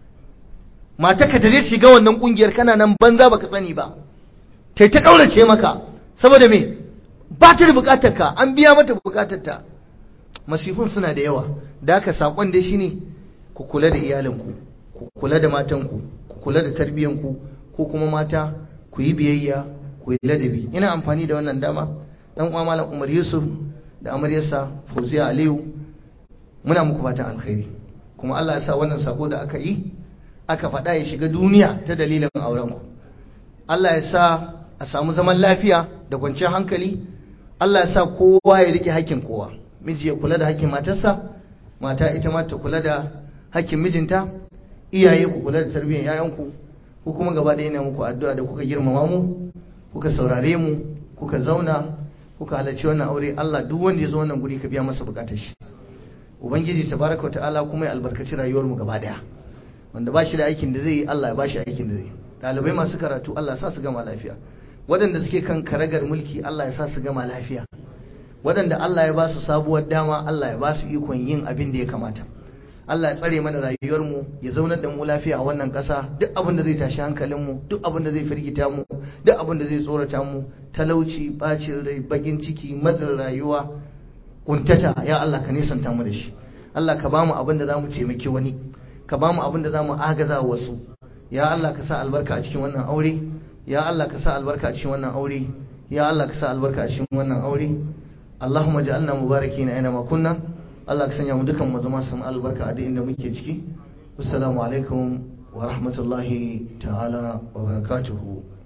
Matarka da zai shiga wannan kungiyar kana nan banza baka sani ba, tai ta kaurace maka saboda me? Ba ta da bukatar ka, an biya mata bukatar ta. Masifun suna da yawa. Da haka sakon dai shine ku kula da iyalinku, ku kula da matanku, ku kula da tarbiyyanku, ko kuma mata ku yi biyayya, ku yi ladabi. Ina amfani da wannan dama, dan uwa Malam Umar Yusuf da amaryarsa Fauziya Aliyu, muna muku fatan alkhairi. Kuma Allah ya sa wannan sako da aka yi aka faɗa ya shiga duniya ta dalilin aurenku. Allah ya sa a samu zaman lafiya da kwanciyar hankali. Allah ya sa kowa ya rike hakkin kowa. Miji ya kula da hakkin matarsa, mata ita ma ta kula da hakkin mijinta, iyaye ku kula da tarbiyyar yayanku. Ku kuma gaba ɗaya ina muku addu'a da kuka girmama mu, kuka saurare mu, kuka zauna, kuka halarci wannan aure. Allah duk wanda ya zo wannan guri ka biya masa bukatar shi. Ubangiji tabaraka wa ta'ala kuma ya albarkaci rayuwar mu gaba ɗaya. Wanda ba shi da aikin da zai yi, Allah ya ba shi aikin da zai yi. Ɗalibai masu karatu Allah ya sa su gama lafiya. Waɗanda suke kan karagar mulki Allah ya sa su gama lafiya. Waɗanda Allah ya ba su sabuwar dama Allah ya ba su ikon yin abin da ya kamata. Allah ya tsare mana rayuwarmu, ya zaunar da mu lafiya a wannan ƙasa. Duk abin da zai tashi hankalinmu, duk abin da zai firgita mu, duk abin da zai tsorata mu, talauci, bacin rai, bakin ciki, matsin rayuwa, kuntata, ya Allah ka nisanta mu da shi. Allah ka ba mu abin da za mu taimaki wani, ka ba mu abin da za mu agaza wasu. Ya Allah ka sa albarka a cikin wannan aure, ya Allah ka sa albarka a cikin wannan aure, ya Allah ka sa albarka a cikin wannan aure. Allahumma ja'alna mubarakin aina ma kunna. Allah ka sanya mu dukan mu zama sun albarka a duk inda muke ciki. Assalamu alaikum wa rahmatullahi ta'ala wa barakatuhu.